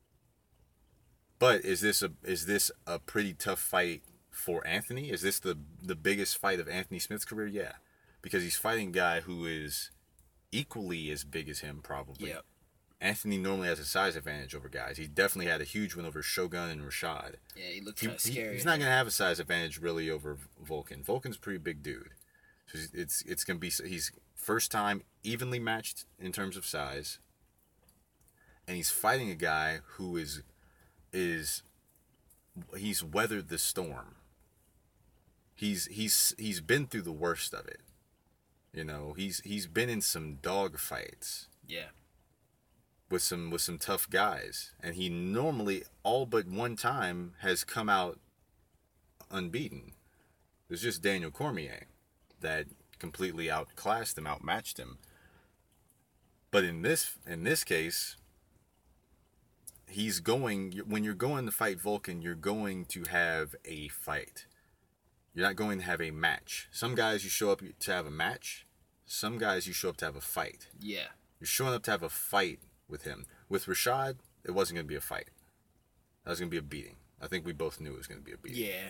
But is this a is this a pretty tough fight for Anthony? Is this the the biggest fight of Anthony Smith's career? Yeah. Because he's fighting a guy who is equally as big as him, probably. Yep. Anthony normally has a size advantage over guys. He definitely had a huge win over Shogun and Rashad. Yeah, he looks He, kind of he- scary. he's not going to have a size advantage really over Volkan. Volkan's a pretty big dude. So it's it's, it's going to be he's first time evenly matched in terms of size. And he's fighting a guy who is is he's weathered the storm. He's he's he's been through the worst of it. You know, he's he's been in some dog fights. Yeah. With some with some tough guys, and he normally all but one time has come out unbeaten. There's just Daniel Cormier that completely outclassed him, outmatched him. But in this in this case, he's going when you're going to fight Volkan, you're going to have a fight. You're not going to have a match. Some guys you show up to have a match. Some guys you show up to have a fight. Yeah. You're showing up to have a fight with him. With Rashad, it wasn't going to be a fight. That was going to be a beating. I think we both knew it was going to be a beating. Yeah.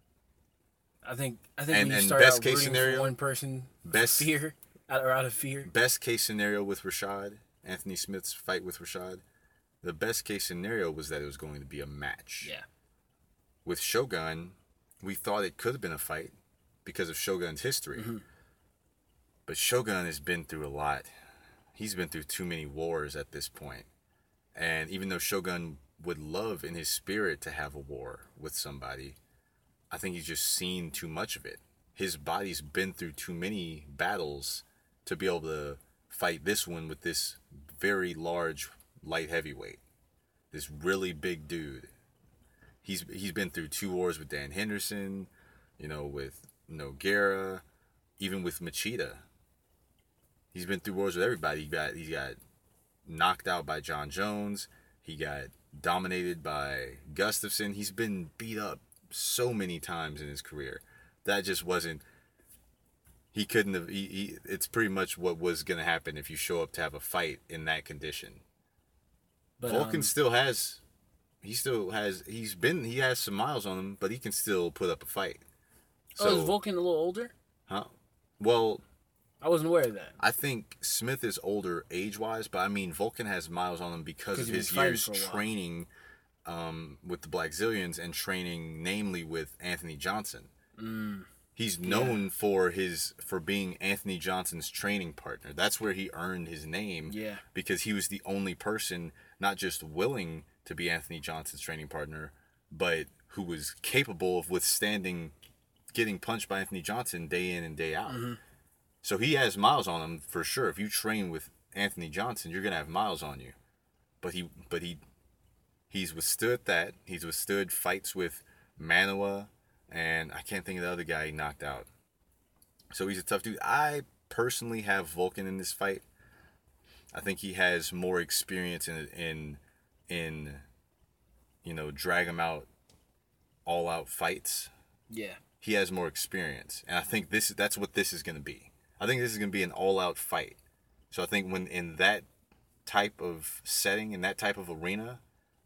I think I think And- when you and start best out case rooting scenario- for one person, Best fear out or out of fear. best case scenario with Rashad, Anthony Smith's fight with Rashad, the best case scenario was that it was going to be a match. Yeah. With Shogun, we thought it could have been a fight because of Shogun's history. Mm-hmm. But Shogun has been through a lot. He's been through too many wars at this point. And even though Shogun would love in his spirit to have a war with somebody, I think he's just seen too much of it. His body's been through too many battles to be able to fight this one with this very large light heavyweight. This really big dude. He's he's been through two wars with Dan Henderson, you know, with Nogueira, even with Machida. He's been through wars with everybody. He got he got knocked out by John Jones. He got dominated by Gustafsson. He's been beat up so many times in his career. That just wasn't. He couldn't have. He, he, it's pretty much what was going to happen if you show up to have a fight in that condition. But, Vulcan um, still has. He still has. He's been. He has some miles on him, but he can still put up a fight. So, oh, is Vulcan a little older? huh? Well, I wasn't aware of that. I think Smith is older age-wise, but I mean Vulcan has miles on him because of Because he's his been fighting years for a while. training um, with the Black Zillions and training, namely with Anthony Johnson. Mm. He's known for his for being Anthony Johnson's training partner. That's where he earned his name. Yeah. Because he was the only person not just willing to be Anthony Johnson's training partner, but who was capable of withstanding getting punched by Anthony Johnson day in and day out. Mm-hmm. So he has miles on him for sure. If you train with Anthony Johnson, you're gonna have miles on you. But he, but he, he's withstood that. He's withstood fights with Manoa, and I can't think of the other guy he knocked out. So he's a tough dude. I personally have Vulcan in this fight. I think he has more experience in in in you know drag him out, all out fights. Yeah. He has more experience, and I think this that's what this is going to be. I think this is going to be an all-out fight. So I think when in that type of setting, in that type of arena,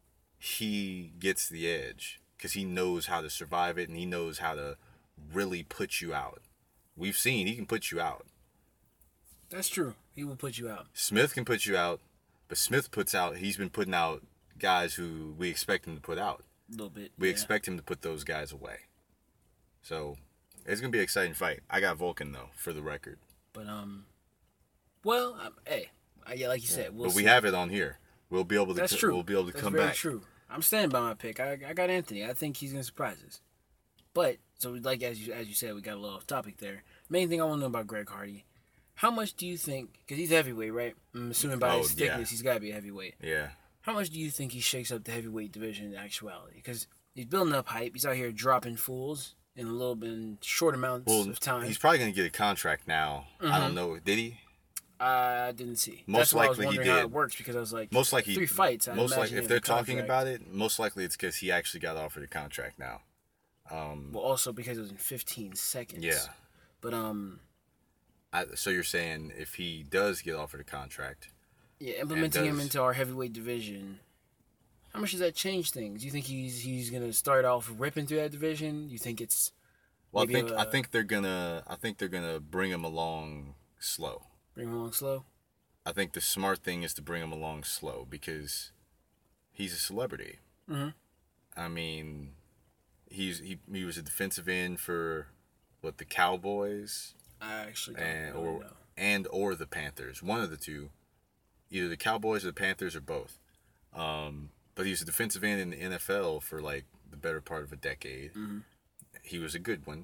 he gets the edge because he knows how to survive it and he knows how to really put you out. We've seen he can put you out. That's true. He will put you out. Smith can put you out, but Smith puts out, he's been putting out guys who we expect him to put out. A little bit. We yeah. expect him to put those guys away. So it's going to be an exciting fight. I got Vulcan, though, for the record. But, um, well, um, hey, uh, yeah, like you said, we'll but we see. have it on here. We'll be able to. That's co- true. We'll be able to That's come very back. true. I'm standing by my pick. I, I got Anthony. I think he's gonna surprise us. But so like as you as you said, we got a little off topic there. Main thing I want to know about Greg Hardy: How much do you think? Because he's heavyweight, right? I'm assuming by Oh, his yeah. thickness, he's got to be a heavyweight. Yeah. How much do you think he shakes up the heavyweight division in actuality? Because he's building up hype. He's out here dropping fools in a little bit in short amounts Well, of time. he's probably gonna get a contract now. Mhm. I don't know. Did he? I didn't see. Most That's why likely I was he wondering how did. it works because I was like, Most likely, three fights. I most imagine likely, he if has they're a talking contract. about it, most likely it's because he actually got offered a contract now. Um, Well, also because it was in fifteen seconds. yeah. But um, I, so you're saying if he does get offered a contract, yeah, implementing him does- into our heavyweight division. How much does that change things? Do you think he's he's gonna start off ripping through that division? You think it's well, I maybe think a- I think they're gonna I think they're gonna bring him along slow. bring him along slow? I think the smart thing is to bring him along slow because he's a celebrity. Mhm. I mean, he's he he was a defensive end for what the Cowboys I actually don't and really or know. and or the Panthers, one of the two, either the Cowboys or the Panthers or both. Um, but he was a defensive end in the N F L for like the better part of a decade. Mhm. He was a good one,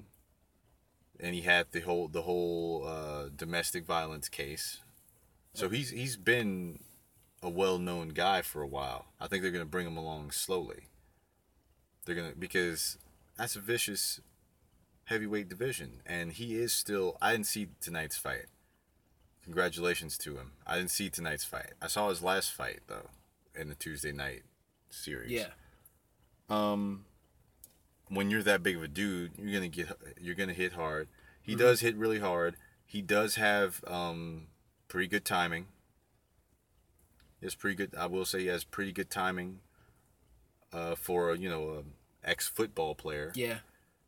and he had the whole the whole uh, domestic violence case. So he's he's been a well-known guy for a while. I think they're gonna bring him along slowly. They're gonna because that's a vicious heavyweight division, and he is still. I didn't see tonight's fight. Congratulations to him. I didn't see tonight's fight. I saw his last fight though, in the Tuesday night series. Yeah. Um, when you're that big of a dude, you're gonna get you're gonna hit hard. He Mhm. does hit really hard. He does have um pretty good timing. He has pretty good. I will say he has pretty good timing. Uh, for you know, an ex football player. Yeah.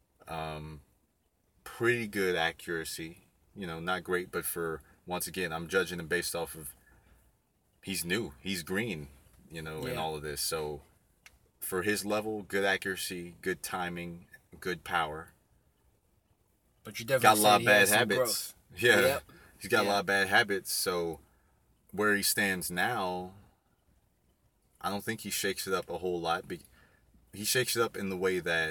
Um, pretty good accuracy. You know, not great, but for once again, I'm judging him based off of he's new, he's green, you know, in Yeah. all of this. So for his level, good accuracy, good timing, good power. But you definitely Got a lot said of he bad has some habits. growth. Yeah, Yep. he's got Yeah. a lot of bad habits. So where he stands now, I don't think he shakes it up a whole lot. Be- He shakes it up in the way that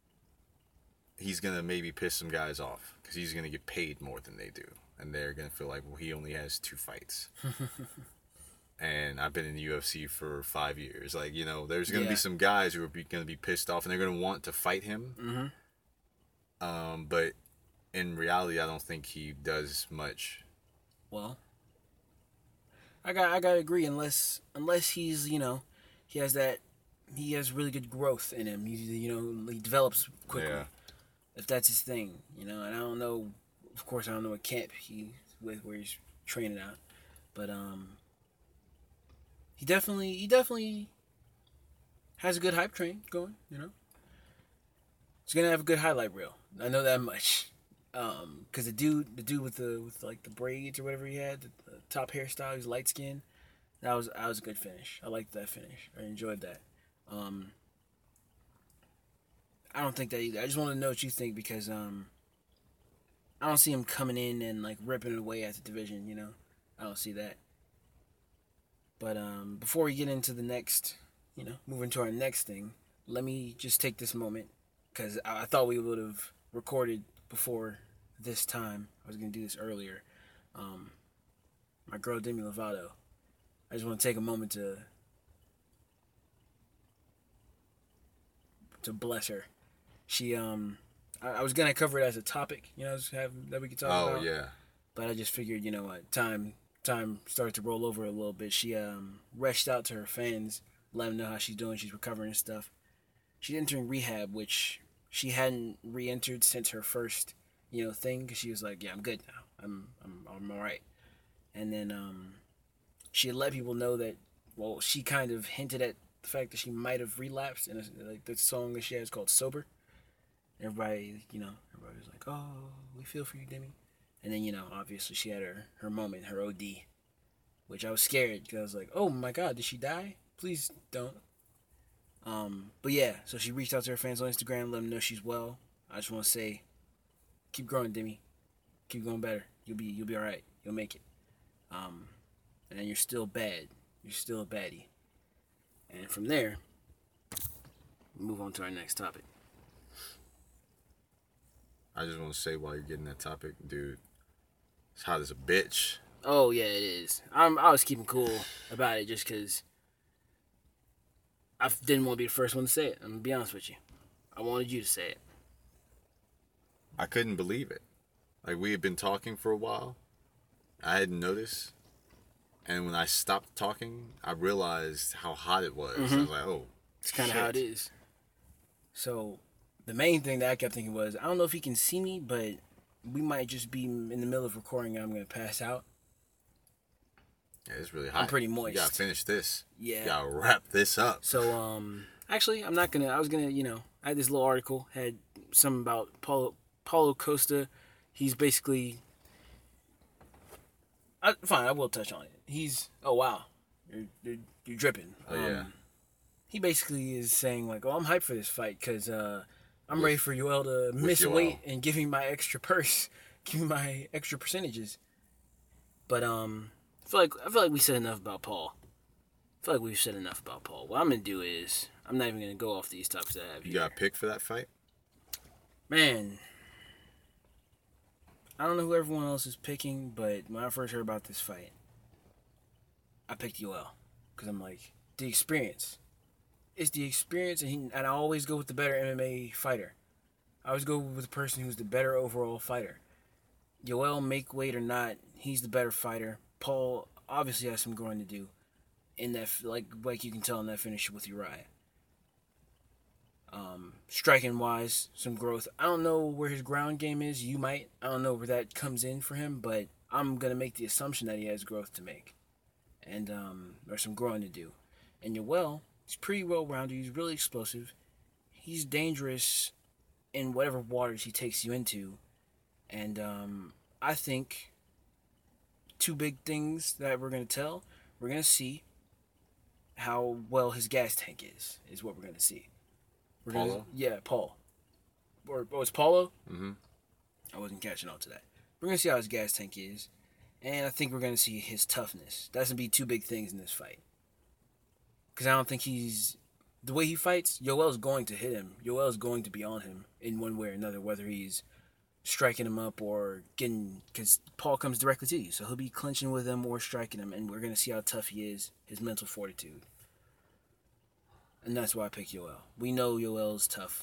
he's gonna maybe piss some guys off because he's gonna get paid more than they do, and they're gonna feel like, well, he only has two fights. And I've been in the U F C for five years. Like, you know, there's gonna Yeah. be some guys who are be, gonna be pissed off, and they're gonna want to fight him. Mm-hmm. Um, but in reality, I don't think he does much. Well, I got I gotta agree. Unless unless he's you know he has that he has really good growth in him. He you know he develops quickly. Yeah. If that's his thing, you know. And I don't know. Of course, I don't know what camp he with where he's training at, but um, he definitely he definitely has a good hype train going. You know, he's gonna have a good highlight reel. I know that much. Um, cause the dude, the dude with the with like the braids or whatever he had, the, the top hairstyle, he's light skinned. That was that was a good finish. I liked that finish. I enjoyed that. Um, I don't think that either. I just want to know what you think because um, I don't see him coming in and like ripping it away at the division. You know, I don't see that. But um, before we get into the next, you know, moving to our next thing, let me just take this moment because I, I thought we would have recorded before this time. I was gonna do this earlier. Um, my girl Demi Lovato. I just want to take a moment to to bless her. She um, I, I was gonna cover it as a topic, you know, just have that we could talk Oh about. yeah. But I just figured, you know what, time time started to roll over a little bit. She um reached out to her fans, let them know how she's doing. She's recovering and stuff. She's entering rehab, which she hadn't re-entered since her first, you know, thing. Cause she was like, "Yeah, I'm good now. I'm I'm I'm all right." And then um, she had let people know that. Well, she kind of hinted at the fact that she might have relapsed in a, like the song that she has called "Sober." Everybody, you know, everybody was like, "Oh, we feel for you, Demi." And then, you know, obviously she had her, her moment, her O D, which I was scared because I was like, "Oh my God, did she die? Please don't." Um, but yeah, so she reached out to her fans on Instagram, let them know she's well. I just want to say, keep growing, Demi. Keep going better. You'll be you'll be all right. You'll make it. Um, and you're still bad. You're still a baddie. And from there, move on to our next topic. I just want to say while you're getting that topic, dude, It's hot as a bitch. Oh yeah, it is. I'm I was keeping cool about it just because I didn't want to be the first one to say it. I'm gonna be honest with you. I wanted you to say it. I couldn't believe it. Like, we had been talking for a while. I hadn't noticed. And when I stopped talking, I realized how hot it was. Mm-hmm. I was like, oh, it's kind of how it is. So, the main thing that I kept thinking was, I don't know if he can see me, but we might just be in the middle of recording and I'm going to pass out. Yeah, it's really hot. I'm pretty moist. You gotta finish this. Yeah. You gotta wrap this up. So, um, actually, I'm not going to, I was going to, you know, I had this little article, had something about Paulo, Paulo Costa. He's basically, I, fine, I will touch on it. He's, oh wow, you're, you're, you're dripping. Oh, yeah. Um, he basically is saying, like, oh, I'm hyped for this fight because uh, I'm With- ready for Yoel to miss Yoel. weight and give me my extra purse, give me my extra percentages. But um, I feel like I feel like we said enough about Paul. I feel like we've said enough about Paul. What I'm gonna do is I'm not even gonna go off these topics I have You here. got a pick for that fight? Man, I don't know who everyone else is picking, but when I first heard about this fight, I picked Yoel because I'm like, the experience. It's the experience, and, he, and I always go with the better M M A fighter. I always go with the person who's the better overall fighter. Yoel, make weight or not, he's the better fighter. Paul obviously has some growing to do in that, like like you can tell in that finish with Uriah. Um, striking wise, some growth. I don't know where his ground game is. You might. I don't know where that comes in for him, but I'm gonna make the assumption that he has growth to make, and um, there's some growing to do. And Yoel, he's pretty well rounded. He's really explosive. He's dangerous in whatever waters he takes you into, and um, I think two big things that we're gonna tell. We're gonna see how well his gas tank is. Is what we're gonna see. We're Paulo? Gonna, yeah, Paul. Or oh, it's Paulo? Mm-hmm. I wasn't catching on to that. We're gonna see how his gas tank is, and I think we're gonna see his toughness. That's gonna be two big things in this fight. Because I don't think he's the way he fights. Yoel's going to hit him. Yoel's going to be on him in one way or another, whether he's striking him up or getting. Because Paul comes directly to you, so he'll be clinching with him or striking him, and we're gonna see how tough he is, his mental fortitude. And that's why I picked Yoel. We know Yoel's tough.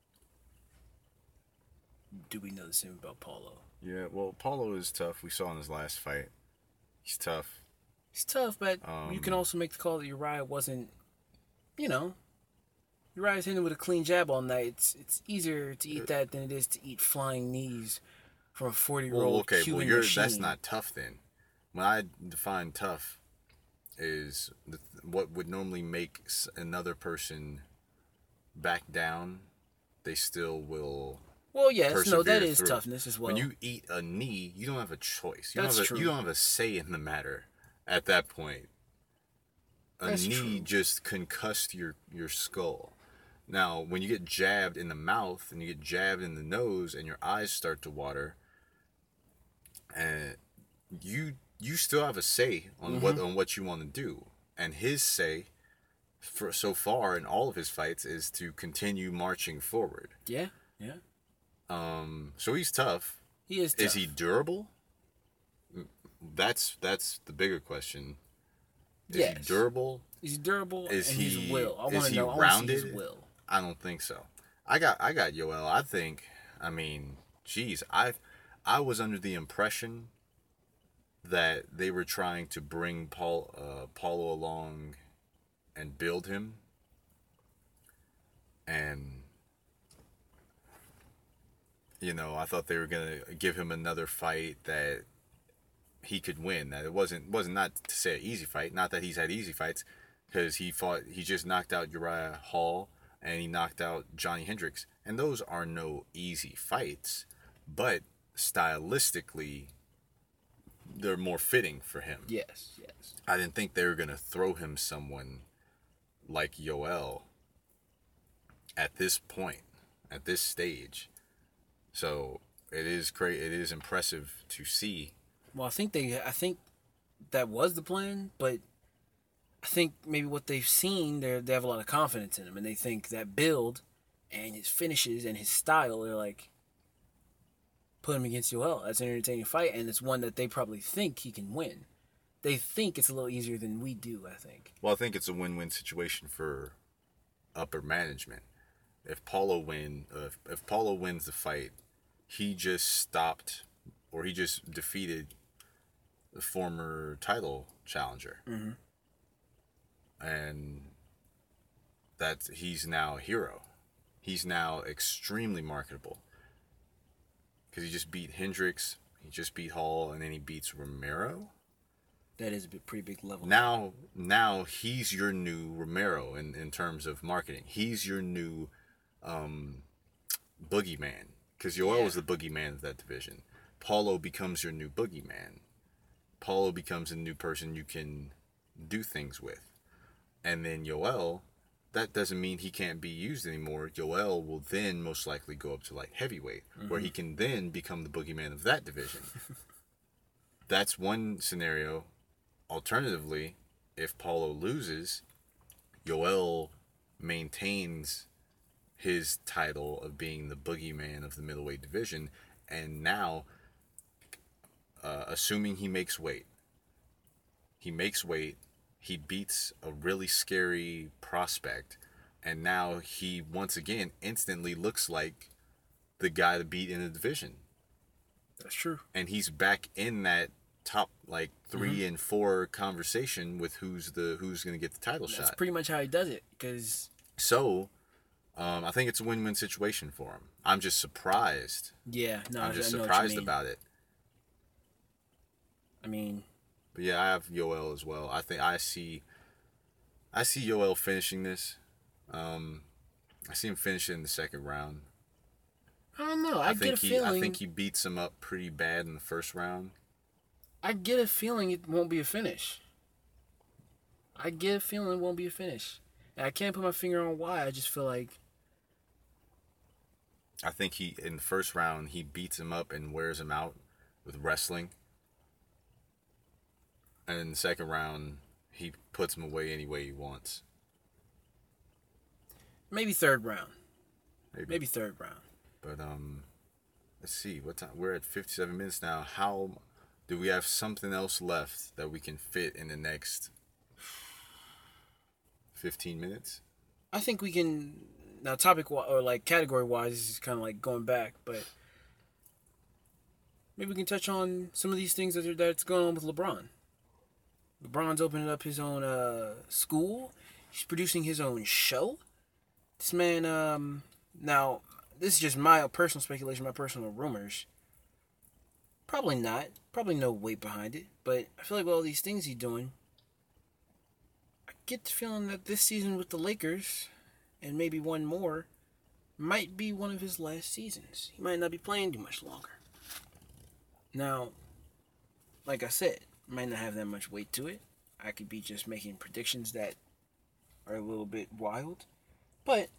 Do we know the same about Paulo? Yeah, well, Paulo is tough. We saw in his last fight. He's tough. He's tough, but Um, you can also make the call that Uriah wasn't, you know, Uriah's hitting with a clean jab all night. It's it's easier to eat that than it is to eat flying knees from a forty-year-old Well, okay, Cuban well, you're machine. that's not tough then. When I define tough, is the, what would normally make s- another person back down. They still will. Well, yes, no, that persevere is through. toughness as well. When you eat a knee, you don't have a choice. You That's don't have a, true. You don't have a say in the matter at that point. A That's knee true. just concussed your, your skull. Now, when you get jabbed in the mouth and you get jabbed in the nose and your eyes start to water, and you you still have a say on Mm-hmm. what on what you want to do. And his say, for so far in all of his fights, is to continue marching forward. yeah, yeah, Um, so he's tough. he is tough. Is he durable? That's that's the bigger question. Is Yes. he durable? Is he durable? Is and he his will? I is want to he know. I want to see rounded? his will. I don't think so. I got I got Yoel. I think. I mean, geez, I I was under the impression that they were trying to bring Paul uh, Paulo along and build him, and you know, I thought they were gonna give him another fight that he could win. That it wasn't wasn't not to say an easy fight. Not that he's had easy fights, because he fought. He just knocked out Uriah Hall and he knocked out Johnny Hendricks, and those are no easy fights. But stylistically, they're more fitting for him. Yes, yes. I didn't think they were gonna throw him someone like Yoel at this point, at this stage. So it is great. It is impressive to see. Well, I think they. I think that was the plan, but I think maybe what they've seen, they they have a lot of confidence in him, and they think that build and his finishes and his style, they're like, put him against Yoel. That's an entertaining fight, and it's one that they probably think he can win. They think it's a little easier than we do, I think. Well, I think it's a win-win situation for upper management. If Paulo win, uh, if, if Paulo wins the fight, he just stopped, or he just defeated the former title challenger, Mm-hmm. and that he's now a hero. He's now extremely marketable because he just beat Hendricks, he just beat Hall, and then he beats Romero. That is a bit, pretty big level. Now, now he's your new Romero in, in terms of marketing. He's your new um, boogeyman, because Yoel Yeah. was the boogeyman of that division. Paulo becomes your new boogeyman. Paulo becomes a new person you can do things with. And then Yoel, that doesn't mean he can't be used anymore. Yoel will then most likely go up to like heavyweight, mm-hmm. where he can then become the boogeyman of that division. That's one scenario. Alternatively, if Paulo loses, Yoel maintains his title of being the boogeyman of the middleweight division, and now, uh, assuming he makes weight, he makes weight, he beats a really scary prospect, and now he once again instantly looks like the guy to beat in the division. That's true. And he's back in that top like three mm-hmm. and four conversation with who's the who's going to get the title That's shot. That's pretty much how he does it. Because so, um, I think it's a win-win situation for him. I'm just surprised. Yeah, no, I'm just I know surprised what you mean. about it. I mean, but yeah, I have Yoel as well. I think I see, I see Yoel finishing this. Um, I see him finish it in the second round. I don't know. I, I get think a he, feeling. I think he beats him up pretty bad in the first round. I get a feeling it won't be a finish. I get a feeling it won't be a finish. And I can't put my finger on why. I just feel like... I think he, in the first round, he beats him up and wears him out with wrestling. And in the second round, he puts him away any way he wants. Maybe third round. Maybe, Maybe third round. But, um, let's see. What time? We're at fifty-seven minutes now. How... Do we have something else left that we can fit in the next fifteen minutes? I think we can, now topic or like category wise, this is kind of like going back, but maybe we can touch on some of these things that are, that's going on with LeBron. LeBron's opening up his own uh, school. He's producing his own show. This man, um, now, this is just my personal speculation, my personal rumors. Probably not. Probably no weight behind it. But I feel like with all these things he's doing, I get the feeling that this season with the Lakers, and maybe one more, might be one of his last seasons. He might not be playing too much longer. Now, like I said, might not have that much weight to it. I could be just making predictions that are a little bit wild. But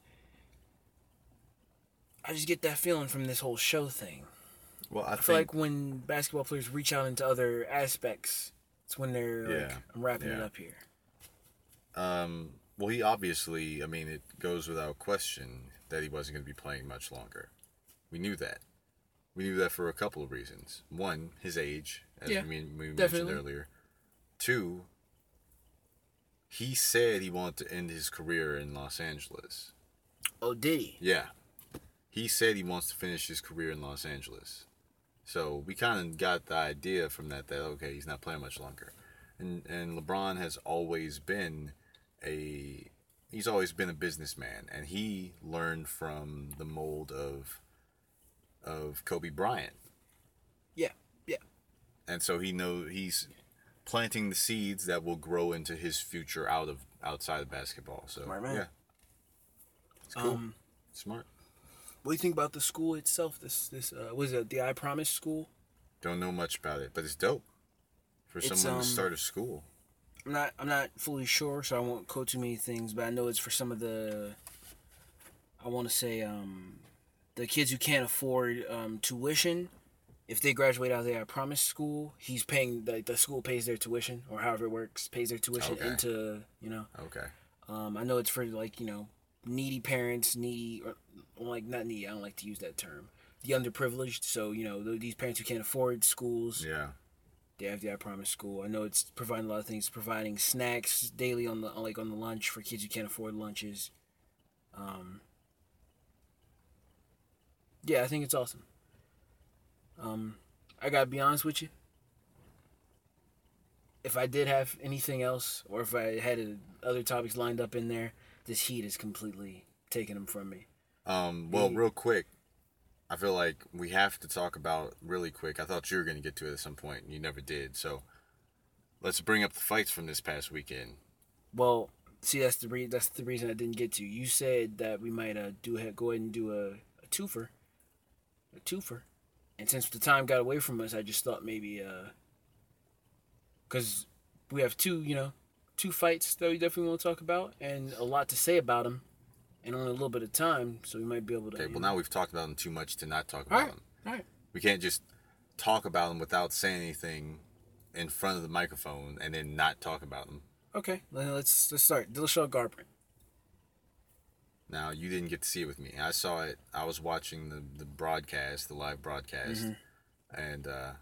I just get that feeling from this whole show thing. Well, I, I think, feel like when basketball players reach out into other aspects, it's when they're like, yeah, I'm wrapping yeah. it up here. Um, well, he obviously, I mean, it goes without question that he wasn't going to be playing much longer. We knew that. We knew that for a couple of reasons. One, his age, as Yeah, we, we mentioned definitely. earlier. Two, he said he wanted to end his career in Los Angeles. Oh, did he? Yeah. He said he wants to finish his career in Los Angeles. So we kind of got the idea from that that, okay, he's not playing much longer. And and LeBron has always been a, he's always been a businessman. And he learned from the mold of, of Kobe Bryant. Yeah, yeah. And so he know he's planting the seeds that will grow into his future out of outside of basketball. So Smart man. yeah. It's cool. Um, Smart. What do you think about the school itself? This, this uh, was it the I Promise school? Don't know much about it, but it's dope for It's, someone um, to start a school. I'm not, I'm not fully sure, so I won't quote too many things. But I know it's for some of the, I want to say, um, the kids who can't afford um, tuition. If they graduate out of the I Promise school, he's paying the the school pays their tuition, or however it works, pays their tuition Okay. into, you know. Okay. Um, I know it's for like, you know, needy parents, needy or like not needy. I don't like to use that term. the underprivileged. So you know these parents who can't afford schools. Yeah. They have the I Promise School. I know it's providing a lot of things, providing snacks daily on the like on the lunch for kids who can't afford lunches. Um, yeah, I think it's awesome. Um, I gotta be honest with you. If I did have anything else, or if I had a, other topics lined up in there, this heat is completely taking them from me. Um, well, real quick, I feel like we have to talk about really quick. I thought you were going to get to it at some point, and you never did. So let's bring up the fights from this past weekend. Well, see, that's the re- that's the reason I didn't get to. You said that we might uh do go ahead and do a, a twofer, a twofer, and since the time got away from us, I just thought maybe uh. Because we have two, you know, two fights that we definitely want to talk about, and a lot to say about them, and only a little bit of time, so we might be able to. Okay, well, know. now we've talked about them too much to not talk about all right, them. All right. We can't just talk about them without saying anything in front of the microphone and then not talk about them. Okay, let's let's start. Dillashaw Garbrandt. Now, you didn't get to see it with me. I saw it. I was watching the, the broadcast, the live broadcast, mm-hmm. and uh,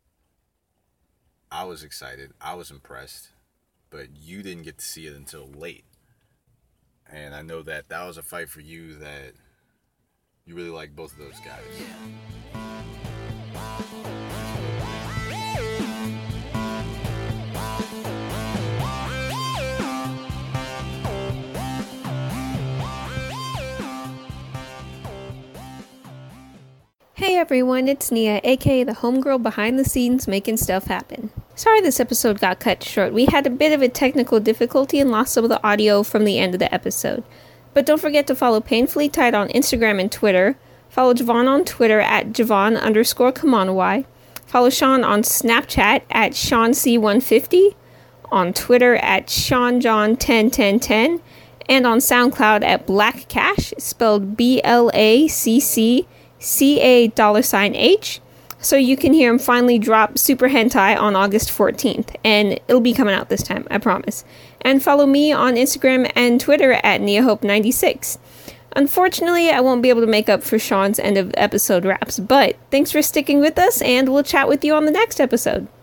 I was excited. I was impressed. But you didn't get to see it until late. And I know that that was a fight for you that you really like both of those guys. Yeah. Hey everyone, it's Nia, aka the homegirl behind the scenes making stuff happen. Sorry this episode got cut short. We had a bit of a technical difficulty and lost some of the audio from the end of the episode. But don't forget to follow Painfully Tight on Instagram and Twitter. Follow Javon on Twitter at Javon underscore Kamanawai. Follow Sean on Snapchat at Sean C one fifty. On Twitter at Sean John ten ten ten. And on SoundCloud at Black Cash, spelled B L A C C C A dollar sign H, so you can hear him finally drop Super Hentai on August fourteenth, and it'll be coming out this time, I promise. And follow me on Instagram and Twitter at NiaHope ninety-six. Unfortunately, I won't be able to make up for Sean's end of episode raps, but thanks for sticking with us, and we'll chat with you on the next episode.